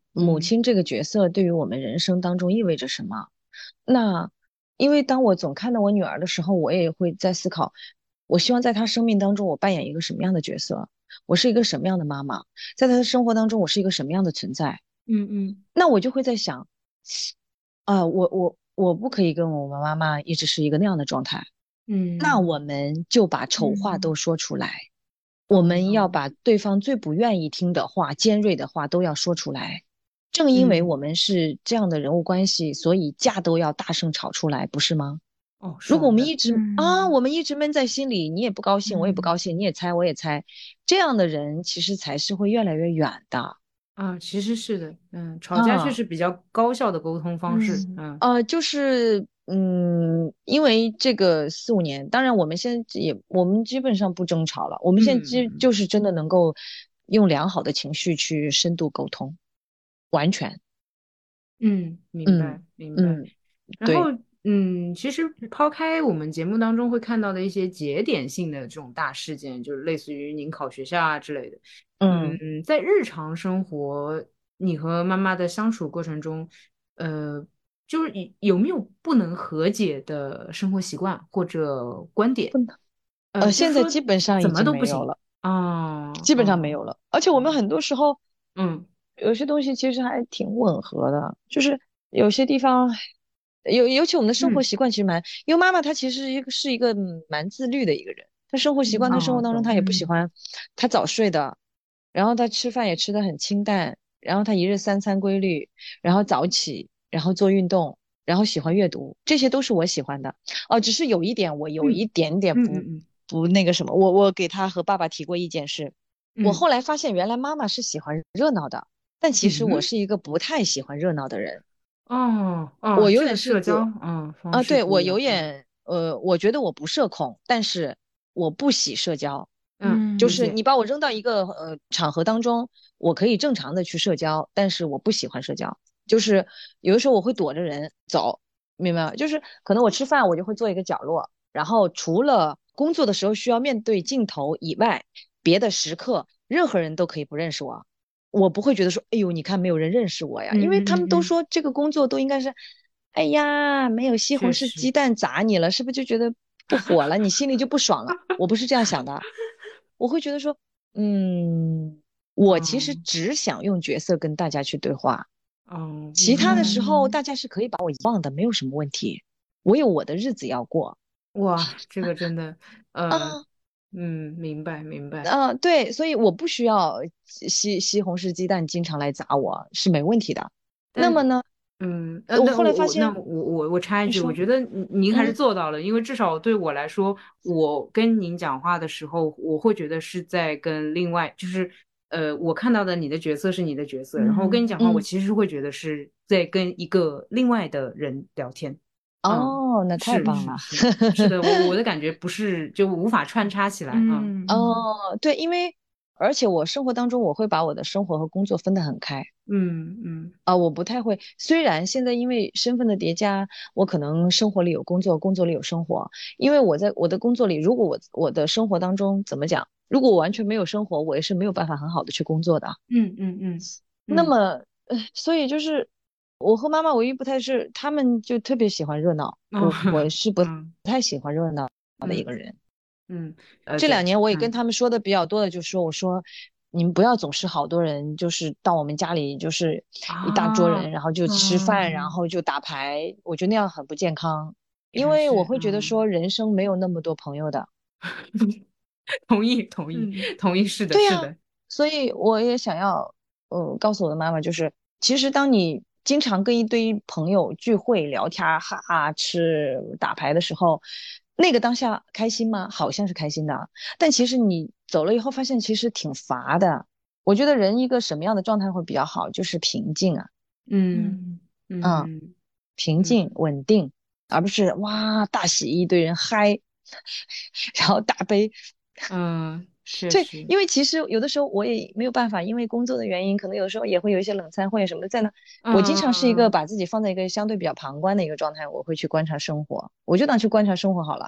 Speaker 3: 母亲这个角色对于我们人生当中意味着什么。那因为当我总看到我女儿的时候，我也会在思考，我希望在她生命当中我扮演一个什么样的角色，我是一个什么样的妈妈，在她的生活当中我是一个什么样的存在。
Speaker 1: 嗯嗯
Speaker 3: 那我就会在想，我不可以跟我们妈妈一直是一个那样的状态。那
Speaker 1: 嗯
Speaker 3: 我们就把丑话都
Speaker 2: 嗯
Speaker 3: 说出来，我们要
Speaker 1: 嗯
Speaker 3: 把对方最不愿意听的话、尖锐的话都要说出来。正因为
Speaker 1: 嗯，
Speaker 3: 我们是这样的人物关系，所以架都要大声吵出来，不是吗？
Speaker 1: 哦，
Speaker 3: 如果我
Speaker 1: 爽的，
Speaker 3: 们一直
Speaker 2: 嗯
Speaker 3: 我们一直闷在心里，你也不高兴，我也不
Speaker 2: 嗯
Speaker 3: 高兴，你也猜，我也猜，这样的人其实才是会越来越远的。
Speaker 1: 啊，其实是的，吵架确
Speaker 3: 啊。
Speaker 1: 实比较高效的沟通方式，
Speaker 2: 嗯
Speaker 3: 就是因为这个4、5年，当然我们现在我们基本上不争吵了，我们现在
Speaker 1: 嗯
Speaker 3: 就是真的能够用良好的情绪去深度沟通，完全。
Speaker 1: 明白
Speaker 3: 嗯
Speaker 1: 明白。
Speaker 3: 嗯，
Speaker 1: 然后，
Speaker 3: 对，
Speaker 1: 其实抛开我们节目当中会看到的一些节点性的这种大事件，就是类似于您考学校啊之类的，
Speaker 3: 嗯。
Speaker 1: 在日常生活，你和妈妈的相处过程中，呃，就是有没有不能和解的生活习惯或者观点？就是说
Speaker 3: 现在基本上
Speaker 1: 怎
Speaker 3: 已经
Speaker 1: 么都不行
Speaker 3: 没有了，
Speaker 1: 啊，
Speaker 3: 基本上没有了。而且我们很多时候
Speaker 1: 嗯
Speaker 3: 有些东西其实还挺吻合的，就是有些地方尤其我们的生活
Speaker 1: 嗯
Speaker 3: 习惯其实因为妈妈她其实是一个蛮自律的一个人，她生活习惯，她生活当中她
Speaker 1: 懂，
Speaker 3: 也不喜欢，她早睡的，然后她吃饭也吃的很清淡，然后她一日3餐规律，然后早起，然后做运动，然后喜欢阅读，这些都是我喜欢的。哦，只是有一点，我有一
Speaker 1: 嗯
Speaker 3: 点点
Speaker 1: 嗯
Speaker 3: 不那个什么，我给他和爸爸提过意见是，我
Speaker 1: 嗯
Speaker 3: 后来发现原来妈妈是喜欢热闹的，但其实我
Speaker 1: 嗯。
Speaker 3: 是一个不太喜欢热闹的人。
Speaker 1: 哦哦，
Speaker 3: 我永
Speaker 1: 这个
Speaker 3: 远是个
Speaker 1: 社交方式
Speaker 3: 对，我
Speaker 1: 不一样，
Speaker 3: 有点我觉得我不社恐，但是我不喜社交。就
Speaker 1: 理
Speaker 2: 嗯
Speaker 1: 解，
Speaker 3: 是你把我扔到一个场合当中，我可以正常的去社交，但是我不喜欢社交。就是有的时候我会躲着人走，明白吗？就是可能我吃饭我就会坐一个角落，然后除了工作的时候需要面对镜头以外，别的时刻任何人都可以不认识我，我不会觉得说，哎呦，你看没有人认识我呀，因为他们都
Speaker 1: 嗯，
Speaker 3: 说这个工作都应该是，哎呀，没有西红柿
Speaker 1: 确实，
Speaker 3: 鸡蛋砸你了，是不是就觉得不火了，你心里就不爽了？我不是这样想的，我会觉得说，我其实
Speaker 1: 嗯
Speaker 3: 只想用角色跟大家去对话，其
Speaker 1: 明白，
Speaker 3: 他的时候
Speaker 2: 嗯
Speaker 3: 大家是可以把我遗忘的，没有什么问题。我有我的日子要过
Speaker 1: 哇，这个真的，呃，
Speaker 3: 啊
Speaker 1: 明白明白，
Speaker 3: 对，所以我不需要西红柿鸡蛋经常来砸我是没问题的。那
Speaker 1: 但
Speaker 3: 么呢，我
Speaker 1: 那
Speaker 3: 后来发现，
Speaker 1: 我插一句，我
Speaker 3: 你说，
Speaker 1: 觉得您还是
Speaker 3: 嗯
Speaker 1: 做到了，因为至少对我来说，我跟您讲话的时候，我会觉得是在跟另外，就是我看到的你的角色是你的角色，然后我跟你
Speaker 2: 嗯
Speaker 1: 讲话，我
Speaker 3: 嗯，
Speaker 1: 其实会觉得是在跟一个另外的人聊天。
Speaker 3: 哦，那太棒了。
Speaker 1: 是的，我的感觉不是就无法穿插起来，
Speaker 3: 哦，对，因为而且我生活当中我会把我的生活和工作分得很开。
Speaker 1: 嗯
Speaker 3: 我不太会。虽然现在因为身份的叠加，我可能生活里有工作，工作里有生活。因为我在我的工作里，如果我的生活当中怎么讲，如果我完全没有生活，我也是没有办法很好的去工作的。
Speaker 1: 嗯嗯嗯嗯
Speaker 3: 那么，所以就是我和妈妈唯一不太是，他们就特别喜欢热闹，
Speaker 1: 哦
Speaker 3: 我是不
Speaker 1: 嗯
Speaker 3: 太喜欢热闹的一
Speaker 1: 嗯
Speaker 3: 个人。
Speaker 1: 嗯
Speaker 3: 这两
Speaker 1: 对
Speaker 3: 年我也跟他们说的比较多的，就是说，我说你们不要总是好多人，就是到我们家里就是一大桌
Speaker 1: 啊
Speaker 3: 人，然后就吃饭，然后就打牌，我觉得那样很不健康，因
Speaker 1: 还是
Speaker 3: 为我会觉得说人生没有那么多朋友的。
Speaker 1: 同意同意
Speaker 2: 嗯
Speaker 1: 同意，是的
Speaker 3: 对呀，
Speaker 1: 是的，
Speaker 3: 所以我也想要，告诉我的妈妈，就是其实当你经常跟一堆朋友聚会聊天儿哈哈吃打牌的时候，那个当下开心吗？好像是开心的，但其实你走了以后，发现其实挺乏的。我觉得人一个什么样的状态会比较好，就是平静啊，
Speaker 1: 嗯
Speaker 2: 嗯
Speaker 3: 嗯，
Speaker 1: 嗯
Speaker 3: 平静
Speaker 1: 嗯
Speaker 3: 稳定，而不是哇大喜一堆人嗨，然后大悲。对，
Speaker 1: 确实，
Speaker 3: 因为其实有的时候我也没有办法，因为工作的原因，可能有的时候也会有一些冷餐或者什么的在那。我经常是一个
Speaker 1: 嗯
Speaker 3: 把自己放在一个相对比较旁观的一个状态，我会去观察生活，我就当去观察生活好了。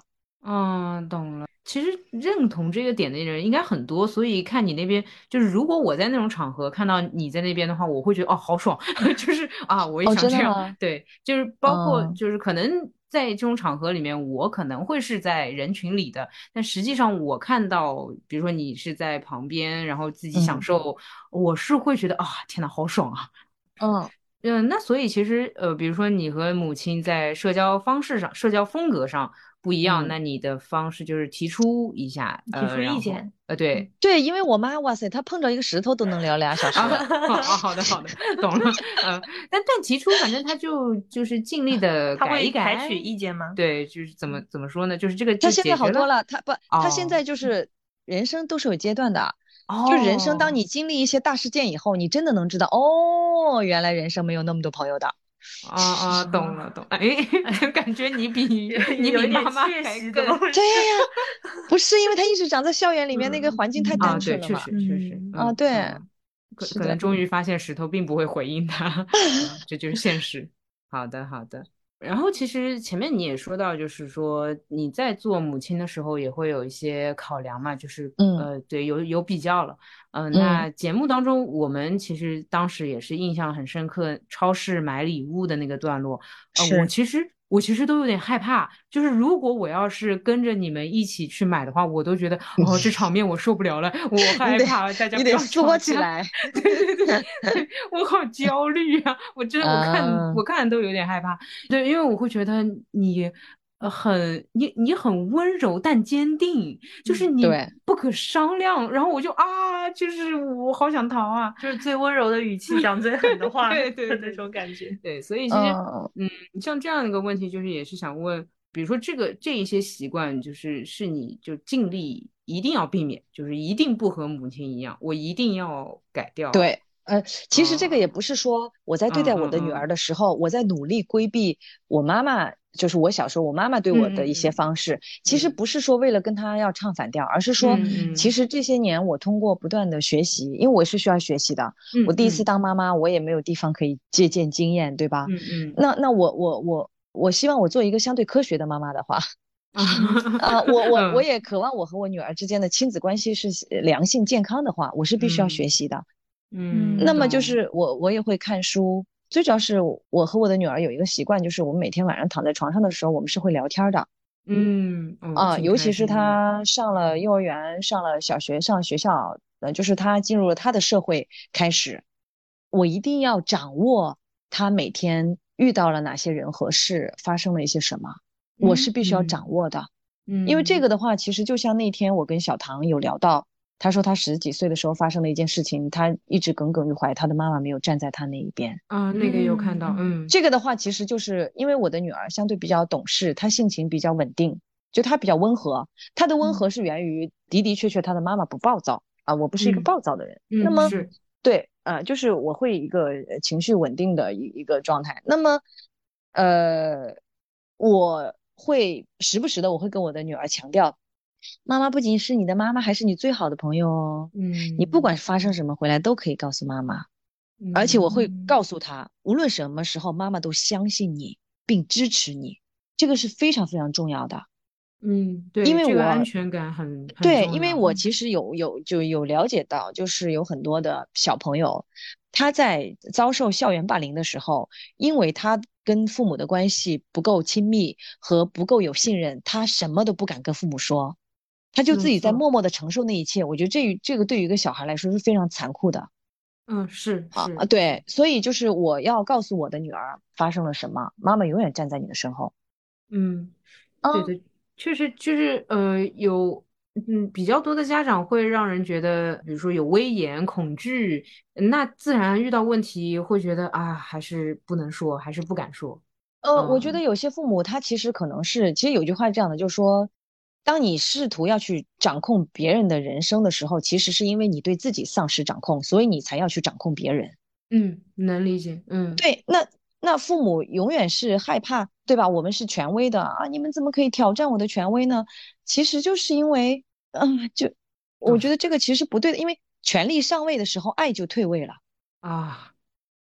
Speaker 1: 嗯，懂了。其实认同这个点的人应该很多，所以看你那边，就是如果我在那种场合看到你在那边的话，我会觉得哦，好爽，就是啊，我也
Speaker 3: 哦，
Speaker 1: 想这样。
Speaker 3: 真的吗？
Speaker 1: 对，就是包括
Speaker 3: 嗯
Speaker 1: 就是可能在这种场合里面，我可能会是在人群里的，但实际上我看到，比如说你是在旁边，然后自己享
Speaker 3: 嗯
Speaker 1: 受，我是会觉得啊，天呐，好爽啊！
Speaker 3: 嗯
Speaker 1: 那所以其实比如说你和母亲在社交方式上、社交风格上不一样，
Speaker 3: 嗯。
Speaker 1: 那你的方式就是提出一下，
Speaker 2: 提出意
Speaker 1: 然后
Speaker 2: 见。嗯。
Speaker 1: 对
Speaker 3: 对，因为我妈，哇塞，她碰着一个石头都能聊2小时。
Speaker 1: 啊好的好的，懂了，但提出反正他就是尽力的
Speaker 2: 他
Speaker 1: 改一
Speaker 2: 会采取
Speaker 1: 改，
Speaker 2: 意见吗？
Speaker 1: 对，就是怎么说呢，就是这个就
Speaker 3: 她现在
Speaker 1: 解决了。
Speaker 3: 好多了，她现
Speaker 1: 哦
Speaker 3: 在就是人生都是有阶段的，就是人生当
Speaker 1: 哦
Speaker 3: 你经历一些大事件以后，你真的能知道，哦，原来人生没有那么多朋友的。
Speaker 1: 懂了懂了，哎，就
Speaker 2: 哎，
Speaker 1: 感觉你比你
Speaker 2: 有一点
Speaker 1: 比妈妈
Speaker 2: 窃喜，怎
Speaker 1: 还更。
Speaker 2: 么回
Speaker 3: 对
Speaker 2: 事？
Speaker 3: 呀，不是因为她一直长在校园里面，那个
Speaker 2: 嗯
Speaker 3: 环境太
Speaker 1: 啊，
Speaker 3: 单
Speaker 1: 对，
Speaker 3: 纯了嘛。
Speaker 1: 确实，
Speaker 2: 嗯
Speaker 3: 啊，对，
Speaker 1: 可能
Speaker 3: 是的，
Speaker 1: 终于发现石头并不会回应他，这就是现实。好的，好的。然后其实前面你也说到，就是说你在做母亲的时候也会有一些考量嘛，就是
Speaker 3: 嗯
Speaker 1: 对，有比较了。
Speaker 3: 嗯，
Speaker 1: 那节目当中我们其实当时也是印象很深刻，超市买礼物的那个段落。我
Speaker 3: 是，
Speaker 1: 其实都有点害怕，就是如果我要是跟着你们一起去买的话，我都觉得哦，这场面我受不了了，我
Speaker 3: 你得
Speaker 1: 害怕大家
Speaker 3: 你得
Speaker 1: 不要吵架。
Speaker 3: 缩起来。
Speaker 1: 对对对对，我好焦虑啊！我真的我
Speaker 3: 嗯，
Speaker 1: 看都有点害怕。对，因为我会觉得你你很温柔但坚定，就是
Speaker 2: 嗯，
Speaker 1: 你
Speaker 3: 对。
Speaker 1: 不可商量。然后我就啊，就是我好想逃啊。
Speaker 2: 就是最温柔的语气讲最狠的话
Speaker 1: 对
Speaker 2: 的那
Speaker 1: 对对
Speaker 2: 种感觉。
Speaker 1: 对，所以其实，
Speaker 3: 嗯，
Speaker 1: 像这样一个问题，就是也是想问，比如说这一些习惯，是你就尽力一定要避免，就是一定不和母亲一样，我一定要改掉。
Speaker 3: 对，其实这个也
Speaker 1: 啊，
Speaker 3: 不是说我在对
Speaker 1: 嗯
Speaker 3: 待我的女儿
Speaker 1: 嗯嗯
Speaker 3: 的时候，我在努力规避我妈妈，就是我小时候我妈妈对我的一些
Speaker 1: 嗯
Speaker 3: 方式。其实
Speaker 1: 嗯
Speaker 3: 不是说为了跟她要唱反调，而是说，其
Speaker 1: 嗯
Speaker 3: 实这些年我通过不断的学习，因为我是需要学习的。我第一次
Speaker 1: 嗯嗯
Speaker 3: 当妈妈，我也没有地方可以借鉴经验，对吧？
Speaker 1: 嗯
Speaker 3: 那我希望我做一个相对科学的妈妈的话，我
Speaker 1: 嗯
Speaker 3: 也渴望我和我女儿之间的亲子关系是良性健康的话，我是必须要学
Speaker 1: 嗯
Speaker 3: 习的。那么就
Speaker 1: 懂，
Speaker 3: 是我也会看书，最主要是我和我的女儿有一个习惯，就是我们每天晚上躺在床上的时候，我们是会聊天的。
Speaker 1: 挺
Speaker 3: 尤其是
Speaker 1: 开心的。
Speaker 3: 她上了幼儿园，上了小学，上了学校，就是她进入了她的社会开始，我一定要掌握她每天遇到了哪些人和事，发生了一些什么，我是必须要掌
Speaker 1: 嗯
Speaker 3: 握的。因为这
Speaker 1: 嗯
Speaker 3: 个的话，其实就像那天我跟小唐有聊到，他说他十几岁的时候发生了一件事情，他一直耿耿于怀，他的妈妈没有站在他那一边。
Speaker 1: 那个有看到，
Speaker 3: 这个的话，其实就是因为我的女儿相对比较懂事，她性情比较稳定，就她比较温和。她的温和
Speaker 2: 嗯
Speaker 3: 是源于的的确确她的妈妈不暴躁啊，我不是一个
Speaker 1: 嗯
Speaker 3: 暴躁的人。那么
Speaker 1: 是，
Speaker 3: 对，就是我会一个情绪稳定的一个状态。那么呃，我会时不时的我会跟我的女儿强调，妈妈不仅是你的妈妈，还是你最好的朋友哦。你不管
Speaker 1: 嗯
Speaker 3: 发生什么回来都可以告诉妈妈。而且我
Speaker 1: 嗯
Speaker 3: 会告诉他，无论什么时候，妈妈都相信你并支持你，这个是非常非常重要的。因
Speaker 1: 对，这个安
Speaker 3: 为我
Speaker 1: 全感很
Speaker 3: 对，
Speaker 1: 重要。
Speaker 3: 因为我其实有了解到，就是有很多的小朋友，他在遭受校园霸凌的时候，因为他跟父母的关系不够亲密和不够有信任，他什么都不敢跟父母说，他就自己在
Speaker 1: 没错，
Speaker 3: 默默的承受那一切。我觉得这个对于一个小孩来说是非常残酷的。
Speaker 1: 是，
Speaker 3: 对，所以就是我要告诉我的女儿发生了什么，妈妈永远站在你的身后。
Speaker 1: 嗯，对
Speaker 3: 啊，
Speaker 1: 的，确实就是有比较多的家长会让人觉得，比如说有威严、恐惧，那自然遇到问题会觉得啊，还是不能说，还是不敢说。
Speaker 3: 我觉得
Speaker 1: 嗯
Speaker 3: 有些父母他其实可能是，其实有句话是这样的，就是说，当你试图要去掌控别人的人生的时候，其实是因为你对自己丧失掌控，所以你才要去掌控别人。
Speaker 1: 能理解，
Speaker 3: 对，那父母永远是害怕，对吧？我们是权威的啊，你们怎么可以挑战我的权威呢？其实就是因为，我觉得这个其实不对的，因为权力上位的时候，爱就退位了。
Speaker 1: 啊。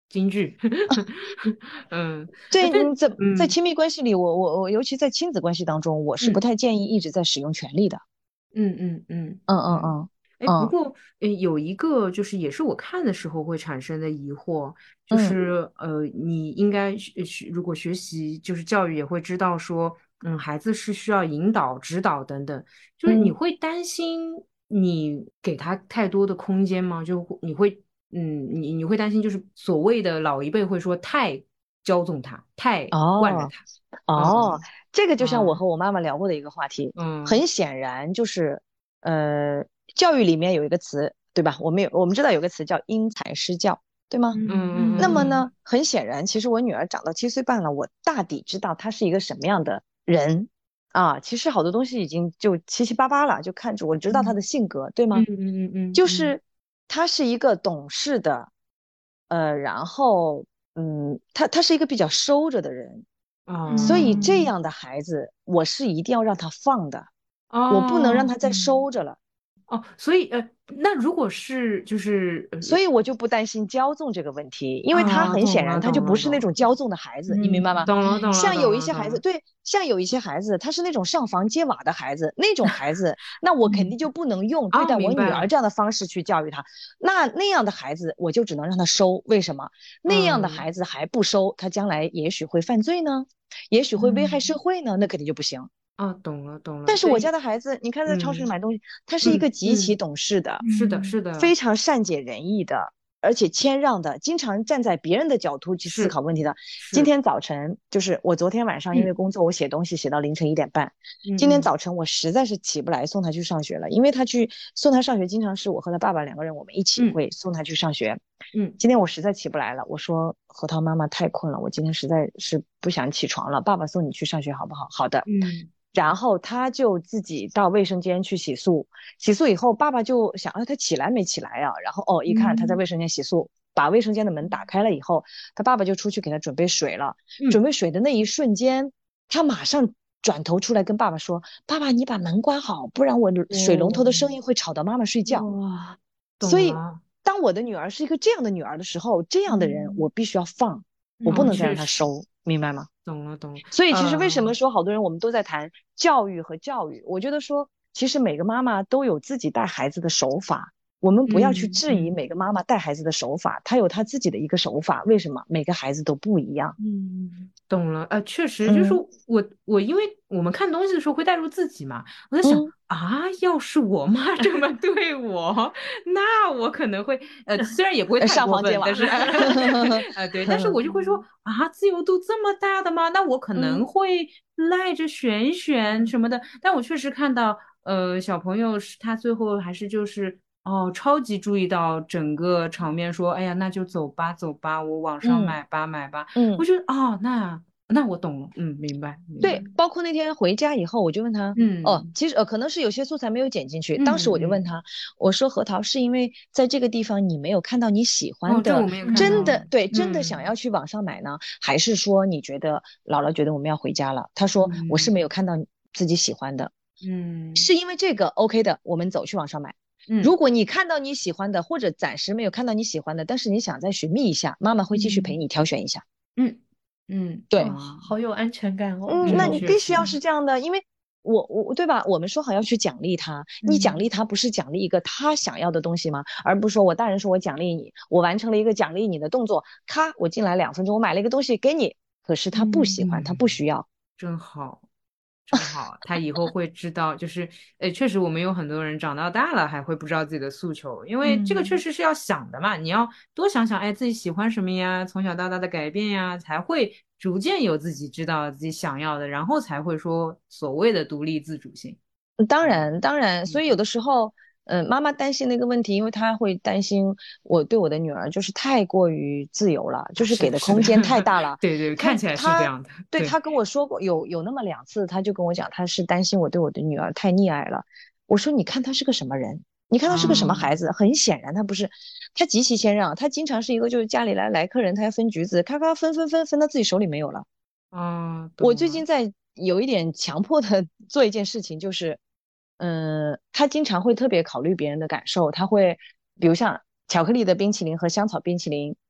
Speaker 1: 京剧。嗯，
Speaker 3: 对，
Speaker 1: 但
Speaker 3: 你在
Speaker 1: 嗯
Speaker 3: 亲密关系里，我尤其在亲子关系当中，我是不
Speaker 1: 嗯
Speaker 3: 太建议一直在使用权力的。
Speaker 1: 嗯嗯嗯
Speaker 3: 嗯嗯
Speaker 1: 嗯。
Speaker 3: 嗯
Speaker 1: 哎，不
Speaker 3: 嗯
Speaker 1: 过，有一个就是也是我看的时候会产生的疑惑，就
Speaker 3: 嗯
Speaker 1: 是你应该如果学习就是教育也会知道说，孩子是需要引导、指导等等，就是你
Speaker 3: 嗯。
Speaker 1: 会担心你给他太多的空间吗？你会，你会担心就是所谓的老一辈会说太骄纵他，太惯着
Speaker 3: 哦
Speaker 1: 他。
Speaker 3: 哦，
Speaker 1: 嗯
Speaker 3: 这个就像我
Speaker 1: 嗯
Speaker 3: 和我妈妈聊过的一个话题，
Speaker 1: 嗯
Speaker 3: 很显然就是，呃，教育里面有一个词，对吧？我们知道有个词叫因材施教，对吗？
Speaker 2: 嗯
Speaker 1: 嗯
Speaker 3: 那么呢，
Speaker 1: 嗯
Speaker 3: 很显然，其实我女儿长到7岁半了，我大抵知道她是一个什么样的人啊。其实好多东西已经就七七八八了，就看着我知道她的性格，对吗？
Speaker 1: 嗯嗯嗯嗯嗯
Speaker 3: 就是她是一个懂事的，然后她是一个比较收着的人。所以这
Speaker 1: 嗯
Speaker 3: 样的孩子，我是一定要让他放的，我不能让
Speaker 1: 哦。
Speaker 3: 他再收着了。
Speaker 1: 哦，所以那如果是就是
Speaker 3: 所以我就不担心骄纵这个问题，因为他很显然
Speaker 1: 懂了
Speaker 3: 他就不是那
Speaker 1: 懂了懂了
Speaker 3: 种骄纵的孩子，你明白
Speaker 2: 嗯
Speaker 3: 吗？
Speaker 1: 懂了懂了
Speaker 3: 像有一些孩子，
Speaker 1: 懂了懂了。
Speaker 3: 对，像有一些孩子，他是那种上房揭瓦的孩子，那种孩子，那我肯定就不能用对
Speaker 1: 哦，
Speaker 3: 待我
Speaker 1: 明白了。
Speaker 3: 女儿这样的方式去教育他。那样的孩子，我就只能让他收。为什么？那样的
Speaker 1: 嗯。
Speaker 3: 孩子还不收，他将来也许会犯罪呢，也许会危害社会呢，那肯定就不行。
Speaker 1: 哦，懂了懂了。
Speaker 3: 但是我家
Speaker 1: 对。
Speaker 3: 的孩子，你看在超市里
Speaker 1: 嗯
Speaker 3: 买东西，他是一个极其
Speaker 1: 嗯，
Speaker 3: 懂事的，
Speaker 1: 是的是的。
Speaker 3: 非常善解人意的，而且谦让的，经常站在别人的角度去思
Speaker 1: 是
Speaker 3: 考问题的。今
Speaker 1: 是。
Speaker 3: 天早晨就是我昨天晚上因为
Speaker 1: 嗯
Speaker 3: 工作，我写东西写到凌晨1点半。今天
Speaker 1: 嗯嗯
Speaker 3: 早晨我实在是起不来送他去上学了，因为他去送他上学，经常是我和他爸爸2个人，我们一起
Speaker 1: 嗯
Speaker 3: 会送他去上学。
Speaker 1: 嗯
Speaker 3: 今天我实在起不来了，我说核桃妈妈太困了，我今天实在是不想起床了，爸爸送你去上学好不好？好的。
Speaker 1: 嗯
Speaker 3: 然后他就自己到卫生间去洗漱，洗漱以后，爸爸就想，他起来没起来啊？然后一看他在
Speaker 2: 嗯
Speaker 3: 卫生间洗漱，把卫生间的门打开了以后，他爸爸就出去给他准备水了。准
Speaker 1: 嗯。
Speaker 3: 备水的那一瞬间，他马上转头出来跟爸爸说：“爸爸，你把门关好，不然我水龙头的声音会吵到妈妈睡觉。”
Speaker 1: 哇，
Speaker 3: 所以，
Speaker 1: 懂了。
Speaker 3: 当我的女儿是一个这样的女儿的时候，这样的人我必须要放，我不
Speaker 1: 哦，
Speaker 3: 能再让
Speaker 1: 确实。
Speaker 3: 她收，明白吗？
Speaker 1: 懂了懂了。
Speaker 3: 所以其实为什么说好多人我们都在谈教育和教育？我觉得说，其实每个妈妈都有自己带孩子的手法，我们不要去质疑每个妈妈带孩子的手法，她有她自己的一个手法。为什么？每个孩子都不一样。
Speaker 1: 懂了。确实就是
Speaker 3: 嗯
Speaker 1: 我，因为我们看东西的时候会带入自己嘛，我在想
Speaker 3: 嗯
Speaker 1: 啊，要是我妈这么对我，那我可能会虽然也不会太过分，
Speaker 3: 上房揭瓦。
Speaker 1: 但是对，但是我就会说啊，自由度这么大的吗？那我可能
Speaker 3: 嗯
Speaker 1: 会赖着选一选什么的。但我确实看到小朋友是他最后还是就是哦，超级注意到整个场面，说，哎呀，那就走吧，走吧，我网上
Speaker 3: 嗯
Speaker 1: 买吧，买吧。我
Speaker 3: 嗯，
Speaker 1: 觉得，哦，那我懂了。明白，明白。
Speaker 3: 对，包括那天回家以后，我就问他，
Speaker 1: 嗯
Speaker 3: 其实可能是有些素材没有剪进去，当时
Speaker 1: 嗯嗯。
Speaker 3: 我就问他，我说核桃是因为在这个地方你没有看到你喜
Speaker 1: 哦，
Speaker 3: 欢的，
Speaker 1: 这我没有看到。
Speaker 3: 真的对，真的想要
Speaker 1: 嗯
Speaker 3: 去网上买呢，还是说你觉得姥姥觉得我们要回家了？他说我是
Speaker 1: 嗯
Speaker 3: 没有看到自己喜欢的，
Speaker 1: 嗯
Speaker 3: 是因为这个 OK 的，我们走去网上买。
Speaker 1: 嗯
Speaker 3: 如果你看到你喜欢的，或者暂时没有看到你喜欢的，但是你想再寻觅一下，妈妈会继续陪你挑选一下。
Speaker 1: 嗯
Speaker 3: 对。
Speaker 2: 哇，好有安全感哦，这
Speaker 3: 那你
Speaker 2: 种。
Speaker 1: 确实。
Speaker 3: 必须要是这样的，因为我对吧？我们说好要去奖励他，你奖励他不是奖励一个他想要的东西吗？而不是说我大人说我奖励你，我完成了一个奖励你的动作，咔，我进来2分钟，我买了一个东西给你，可是他不喜欢，他不需要。
Speaker 1: 真好，真好。他以后会知道，就是，确实我们有很多人长到大了还会不知道自己的诉求，因为这个确实是要想的嘛。你要多想想，哎，自己喜欢什么呀，从小到大的改变呀，才会逐渐有自己知道自己想要的，然后才会说所谓的独立自主性。
Speaker 3: 当然，当然，所以有
Speaker 1: 嗯
Speaker 3: 的时候，妈妈担心那个问题，因为她会担心我对我的女儿就是太过于自由了，就是
Speaker 1: 是的，是的。
Speaker 3: 给的空间太大了。
Speaker 1: 对对，
Speaker 3: 她
Speaker 1: 看起来是这
Speaker 3: 她
Speaker 1: 样的。
Speaker 3: 对
Speaker 1: 对。
Speaker 3: 她跟我说过有那么2次，她就跟我讲，她是担心我对我的女儿太溺爱了。我说，你看她是个什么人？你看她是个什么孩
Speaker 1: 啊
Speaker 3: 子？很显然，她不是，她极其谦让，她经常是一个就是家里来客人，她要分橘子，咔咔分到自己手里没有了。我
Speaker 1: 懂了。
Speaker 3: 最近在有一点强迫的做一件事情，就是，他经常会特别考虑别人的感受，他会，比如像巧克力的冰淇淋和香草冰淇淋，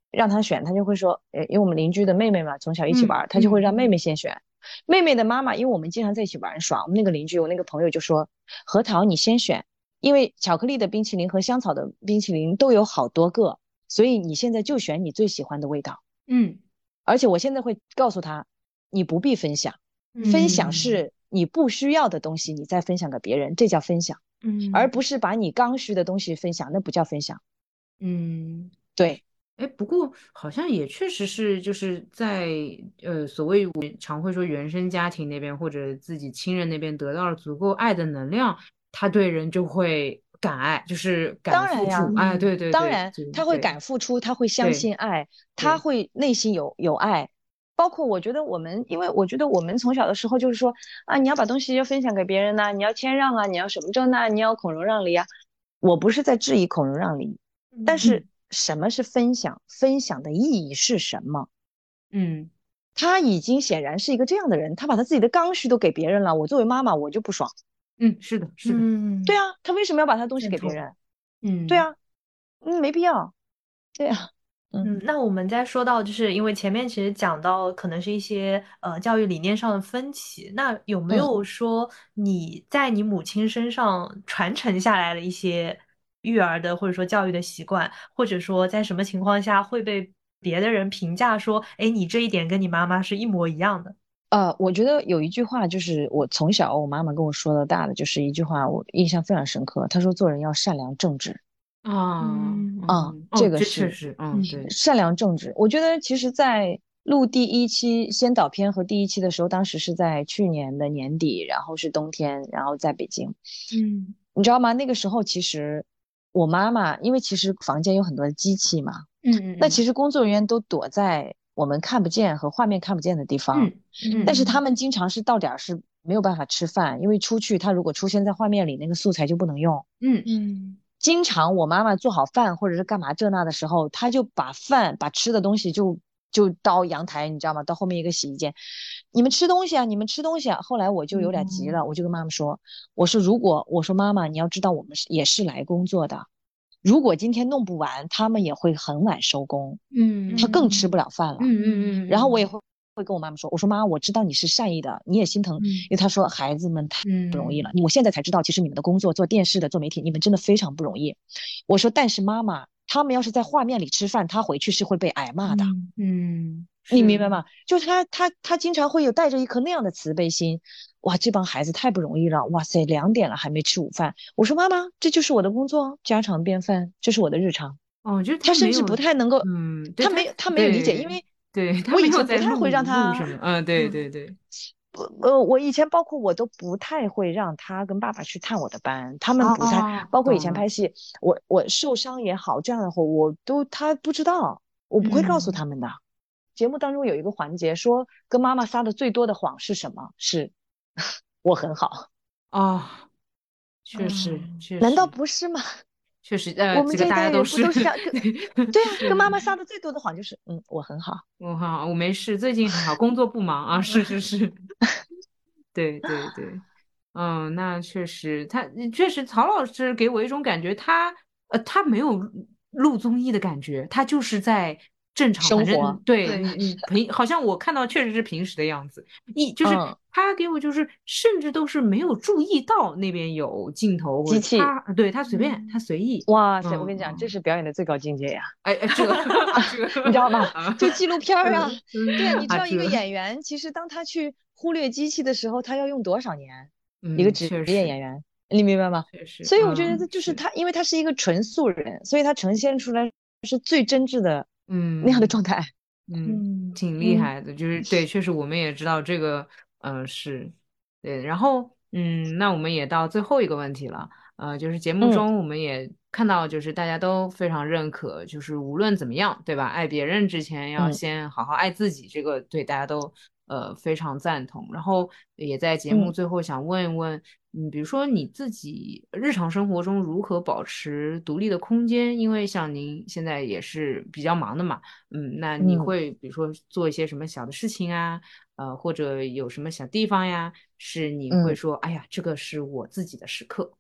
Speaker 3: 让他选，他就会说，因为我们邻居的妹妹嘛，从小一起玩，他就会让妹妹先选。妹妹的妈妈，因为我们经常在一起玩耍，我们那个邻居，我那个朋友就说，核桃你先选，因为巧克力的冰淇淋和香草的冰淇淋都有好多个，所以你现在就选你最喜欢的味道。
Speaker 1: 嗯
Speaker 3: 而且我现在会告诉他，你不必分享，分享是你不需要的东西，你再分享给别人，这叫分享，而不是把你刚需的东西分享，那不叫分享。
Speaker 1: 嗯。
Speaker 3: 对，
Speaker 1: 哎，不过好像也确实是，就是在所谓我们常会说原生家庭那边或者自己亲人那边得到了足够爱的能量，他对人就会敢爱，就是敢
Speaker 3: 当然呀，
Speaker 1: 付出。哎，对对对，
Speaker 3: 当然他会
Speaker 1: 对
Speaker 3: 敢付出，他会相
Speaker 1: 对
Speaker 3: 信爱，他
Speaker 1: 对，
Speaker 3: 会内心有爱。包括我觉得我们，因为我觉得我们从小的时候就是说啊，你要把东西要分享给别人呐、你要谦让啊，你要什么这那，你要孔融让梨啊。我不是在质疑孔融让梨，但是
Speaker 1: 嗯
Speaker 3: 什么是分享？分享的意义是什么？
Speaker 1: 嗯
Speaker 3: 他已经显然是一个这样的人，他把他自己的刚需都给别人了。我作为妈妈，我就不爽。
Speaker 1: 嗯，是的，是的，
Speaker 3: 对啊，他为什么要把他东西
Speaker 2: 认同。
Speaker 3: 给别人？对
Speaker 1: 嗯
Speaker 3: 啊，没必要。对啊，
Speaker 2: 那我们再说到，就是因为前面其实讲到可能是一些教育理念上的分歧，那有没
Speaker 3: 嗯。
Speaker 2: 有说你在你母亲身上传承下来的一些育儿的或者说教育的习惯，或者说在什么情况下会被别的人评价说，哎，你这一点跟你妈妈是一模一样的？
Speaker 3: 我觉得有一句话，就是我从小我妈妈跟我说的大的，就是一句话，我印象非常深刻。她说做人要善良正直
Speaker 1: 啊
Speaker 3: 啊，
Speaker 1: 哦，
Speaker 3: 这个
Speaker 1: 这确
Speaker 3: 是
Speaker 1: 实，对，
Speaker 3: 善良正直。我觉得其实，在录第一期先导片和第一期的时候，当时是在去年的年底，然后是冬天，然后在北京，
Speaker 2: 嗯
Speaker 3: 你知道吗？那个时候其实我妈妈，因为其实房间有很多的机器嘛，那其
Speaker 1: 嗯
Speaker 3: 实工作人员都躲在我们看不见和画面看不见的地方，但是他们经常是到点儿是没有办法吃饭，因为出去他如果出现在画面里，那个素材就不能用。
Speaker 1: 嗯
Speaker 2: 嗯
Speaker 3: 经常我妈妈做好饭或者是干嘛这那的时候，她就把饭把吃的东西就到阳台，你知道吗？到后面一个洗衣间，你们吃东西啊，你们吃东西啊。后来我就有点急了，我就跟妈妈说，我说妈妈，你要知道我们也是来工作的，如果今天弄不完，他们也会很晚收工，
Speaker 1: 嗯
Speaker 3: 他更吃不了饭了。然后我也
Speaker 1: 嗯
Speaker 3: 会跟我妈妈说，我说妈，我知道你是善意的，你也心疼，因为她说孩子们太不容易了，我现在才知道，其实你们的工作，做电视的，做媒体，你们真的非常不容易。我说，但是妈妈，他们要是在画面里吃饭，他回去是会被挨骂的，你明白吗？就他经常会有带着一颗那样的慈悲心，哇，这帮孩子太不容易了，哇塞，2点了还没吃午饭。我说妈妈，这就是我的工作，家常便饭，这是我的日常。
Speaker 1: 哦，就是
Speaker 3: 他甚至
Speaker 1: 他没有，
Speaker 3: 不太能够，
Speaker 1: 对他，
Speaker 3: 他没有理解，因
Speaker 1: 对
Speaker 3: 为
Speaker 1: 对，他
Speaker 3: 我以
Speaker 1: 没有
Speaker 3: 前不太会
Speaker 1: 在录
Speaker 3: 让他，
Speaker 1: 什么，对对对，
Speaker 3: 我以前包括我都不太会让他跟爸爸去探我的班，他们不太，包括以
Speaker 1: 懂了，
Speaker 3: 前拍戏，我受伤也好，这样的话他不知道，我不会告诉他们的。节目当中有一个环节说跟妈妈撒的最多的谎是什么？是我很好，
Speaker 1: 啊，确实确
Speaker 3: 难道
Speaker 1: 实
Speaker 3: 不是吗？
Speaker 1: 确实，这个
Speaker 3: 我们这一代
Speaker 1: 大家都是，
Speaker 3: 人不都是想对啊，跟妈
Speaker 1: 是，
Speaker 3: 妈撒的最多的谎就是我很好。
Speaker 1: 我好，我没事，最近还好，工作不忙啊，是是是，对对对，那确实，他确实，曹老师给我一种感觉，他没有录综艺的感觉，他就是在正常，反正
Speaker 3: 生活，
Speaker 1: 对
Speaker 2: 对，
Speaker 1: 你好像我看到确实是平时的样子，就是
Speaker 3: 嗯，
Speaker 1: 他给我就是甚至都是没有注意到那边有镜头，或者
Speaker 3: 机器，
Speaker 1: 对他随便，他随意，
Speaker 3: 哇塞，我跟你讲，这是表演的最高境界呀。
Speaker 1: 哎哎，这
Speaker 3: 你知道吗？
Speaker 1: 啊，
Speaker 3: 就纪录片儿啊，对啊，你知道一个
Speaker 1: 这
Speaker 3: 演员，其实当他去忽略机器的时候，他要用多少年？一个职
Speaker 1: 确实
Speaker 3: 业演员，你明白吗？
Speaker 1: 确实，
Speaker 3: 所以我觉得就是
Speaker 1: 是，
Speaker 3: 他，因为他是一个纯素人，所以他呈现出来是最真挚的那样的
Speaker 1: 嗯。
Speaker 3: 状态。
Speaker 1: 挺厉
Speaker 3: 嗯
Speaker 1: 害的，就是对，确实我们也知道这个，是，对，然后，那我们也到最后一个问题了，就是节目
Speaker 3: 嗯
Speaker 1: 中我们也看到，就是大家都非常认可，就是无论怎么样，对吧？爱别人之前要
Speaker 3: 嗯
Speaker 1: 先好好爱自己，这个对大家都非常赞同。然后也在节目
Speaker 3: 嗯
Speaker 1: 最后想问一问，比如说你自己日常生活中如何保持独立的空间？因为像您现在也是比较忙的嘛。那你
Speaker 3: 嗯。
Speaker 1: 会比如说做一些什么小的事情啊，或者有什么小地方呀，是你会
Speaker 3: 嗯，
Speaker 1: 说，哎呀，这个是我自己的时刻。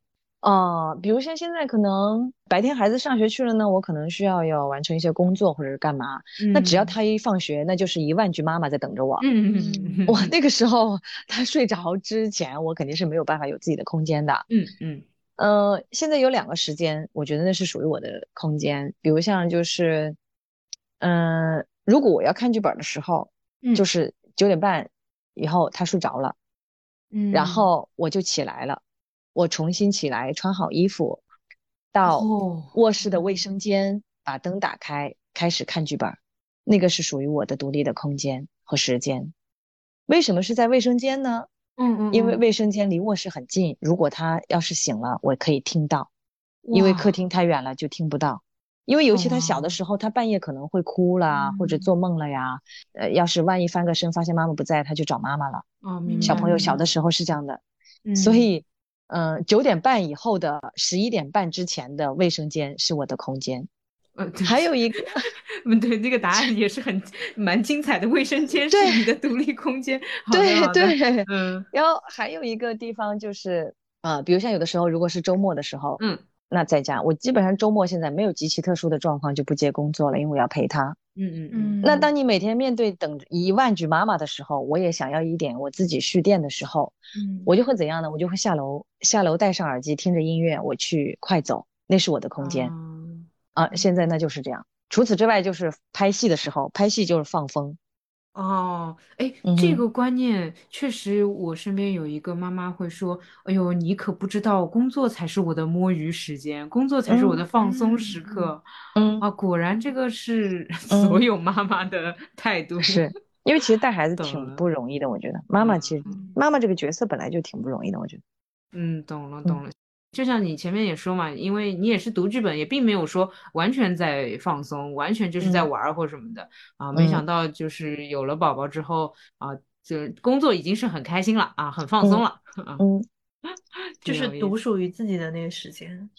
Speaker 3: 比如像现在可能白天孩子上学去了呢，我可能需要完成一些工作或者是干嘛，那只要他一放学，那就是1万句妈妈在等着我。我那个时候他睡着之前，我肯定是没有办法有自己的空间的。现在有2个时间，我觉得那是属于我的空间，比如像就是，如果我要看剧本的时候，就是9点半以后他睡着了，然后我就起来了，我重新起来穿好衣服，到卧室的卫生间把灯打开，开始看剧本，那个是属于我的独立的空间和时间。为什么是在卫生间呢？因为卫生间离卧室很近，如果他要是醒了，我可以听到，因为客厅太远了就听不到。因为尤其他小的时候，他半夜可能会哭啦，或者做梦了呀，要是万一翻个身发现妈妈不在，他就找妈妈了。小朋友小的时候是这样的，所以9点半以后的11点半之前的卫生间是我的空间。还有一个
Speaker 1: 对，这个答案也是蛮精彩的。卫生间是
Speaker 3: 对
Speaker 1: 你的独立空间。好的，
Speaker 3: 对
Speaker 1: 好的，
Speaker 3: 对，然后还有一个地方就是比如像有的时候如果是周末的时候，那在家我基本上周末现在没有极其特殊的状况就不接工作了，因为我要陪他。那当你每天面对等1万句妈妈的时候，我也想要一点我自己蓄电的时候，我就会怎样呢？我就会下楼戴上耳机听着音乐，我去快走，那是我的空间。现在那就是这样。除此之外，就是拍戏的时候，拍戏就是放风。
Speaker 1: 这个观念确实，我身边有一个妈妈会说：“哎呦，你可不知道，工作才是我的摸鱼时间，工作才是我的放松时刻。”果然这个是所有妈妈的态度。
Speaker 3: 是因为其实带孩子挺
Speaker 1: 懂了。
Speaker 3: 不容易的，我觉得妈妈其实妈妈这个角色本来就挺不容易的，我觉得。
Speaker 1: 懂了懂了。就像你前面也说嘛，因为你也是读剧本，也并没有说完全在放松，完全就是在玩儿或什么的没想到就是有了宝宝之后就工作已经是很开心了很放松了
Speaker 2: 就是独属于自己的那个时间。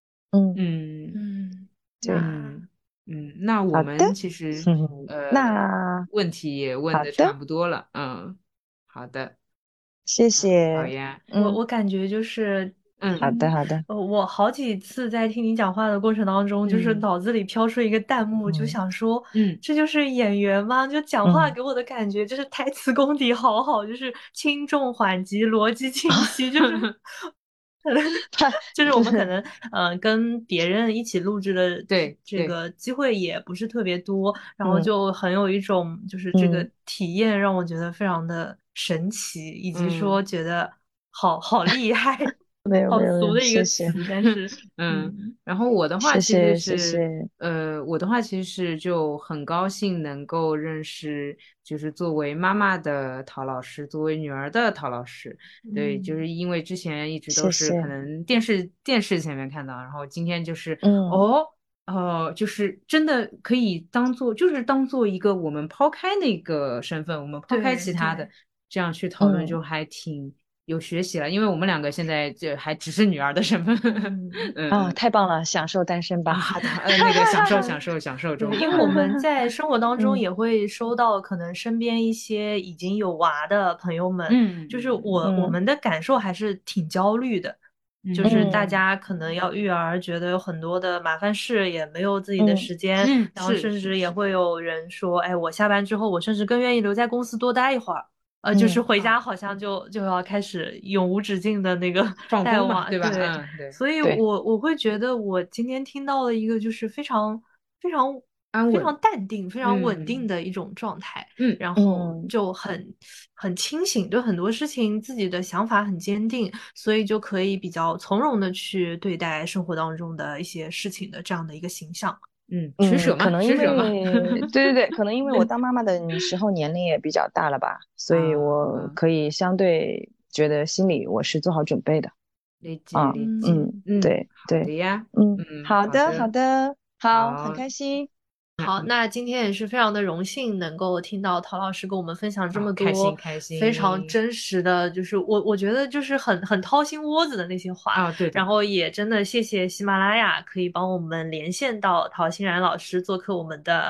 Speaker 1: 那我们其实
Speaker 3: 那
Speaker 1: 问题也问的差不多了。好的，
Speaker 3: 谢谢。
Speaker 1: 好呀。
Speaker 2: 我感觉就是
Speaker 3: 好的好的。
Speaker 2: 我好几次在听你讲话的过程当中，就是脑子里飘出一个弹幕，就想说，这就是演员吗？就讲话给我的感觉，就是台词功底好，就是轻重缓急、逻辑清晰，就是可能就是我们可能跟别人一起录制的这个机会也不是特别多，然后就很有一种就是这个体验让我觉得非常的神奇，以及说觉得好厉害。好俗的一个词，但是
Speaker 1: 然后我的话其实是
Speaker 3: 谢谢
Speaker 1: 我的话其实是就很高兴能够认识，就是作为妈妈的陶老师，作为女儿的陶老师。对，就是因为之前一直都是可能电视前面看到，然后今天就是就是真的可以当做一个我们抛开那个身份，我们抛开其他的，这样去讨论就还挺有学习了。因为我们两个现在就还只是女儿的身份。
Speaker 3: 太棒了，享受单身吧。
Speaker 1: 好的，那个享受中。
Speaker 2: 因为我们在生活当中也会收到可能身边一些已经有娃的朋友们，就是我们的感受还是挺焦虑的。就是大家可能要育儿，觉得有很多的麻烦事，也没有自己的时间，然后甚至也会有人说，哎，我下班之后，我甚至更愿意留在公司多待一会儿，就是回家好像就要开始永无止境的那个带娃，
Speaker 1: 对吧？
Speaker 2: 对，所以我会觉得我今天听到了一个就是非常非常非常淡定、非常稳定的一种状态，然后就很清醒，对很多事情自己的想法很坚定，所以就可以比较从容的去对待生活当中的一些事情的这样的一个形象。
Speaker 1: 取舍嘛，
Speaker 3: 可能因为对，可能因为我当妈妈的时候年龄也比较大了吧，所以我可以相对觉得心里我是做好准备的。
Speaker 1: 理解。
Speaker 3: 对，
Speaker 1: 好的呀。
Speaker 3: 好的，好，很开心。
Speaker 2: 好，那今天也是非常的荣幸能够听到陶老师跟我们分享这么多
Speaker 1: 开心
Speaker 2: 非常真实的，就是我觉得就是很掏心窝子的那些话
Speaker 1: 对。
Speaker 2: 然后也真的谢谢喜马拉雅可以帮我们连线到陶欣然老师做客我们的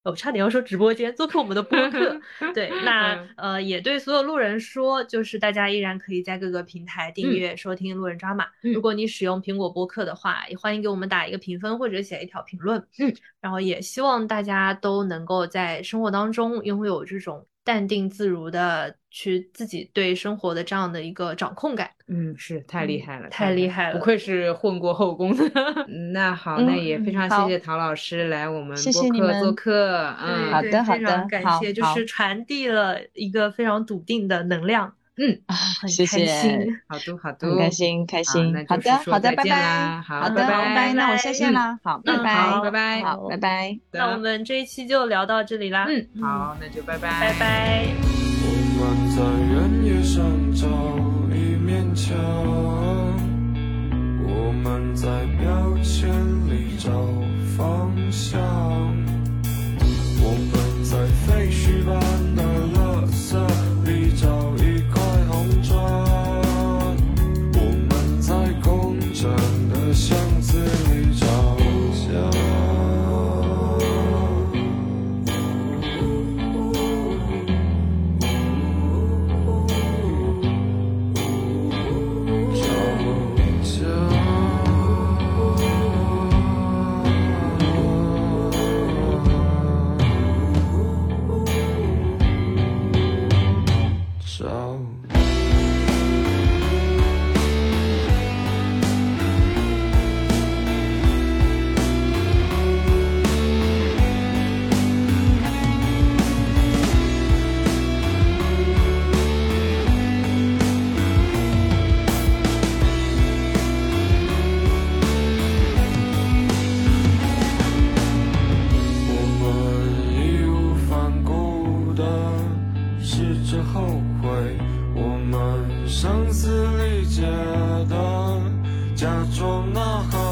Speaker 2: 我差点要说直播间，做客我们的播客。对，那也对所有路人说，就是大家依然可以在各个平台订阅收听路人抓马。如果你使用苹果播客的话，也欢迎给我们打一个评分或者写一条评论。然后也希望大家都能够在生活当中拥有这种淡定自如的去自己对生活的这样的一个掌控感。
Speaker 1: 是太厉害了，
Speaker 2: 太厉害了，
Speaker 1: 不愧是混过后宫的。那好，那也非常谢谢陶老师来我们播客做客。
Speaker 3: 好的好的，
Speaker 2: 非常感谢，就是传递了一个非常笃定的能量。很
Speaker 3: 谢谢，
Speaker 1: 好的，
Speaker 3: 很开心，
Speaker 1: 好的，好的，拜拜，
Speaker 3: 好的，拜拜，那我下线啦，好，拜拜，
Speaker 1: 好，拜拜，
Speaker 3: 好，拜拜。
Speaker 2: 那我们这一期就聊到这里啦。
Speaker 1: 好，那就拜拜，
Speaker 2: 拜拜。
Speaker 4: 我们在原野上找一面墙，我们在标签里找方向，我们在废墟般的垃圾里找一块红砖，我们在工整的巷子里找家。生死理解的，假装呐喊。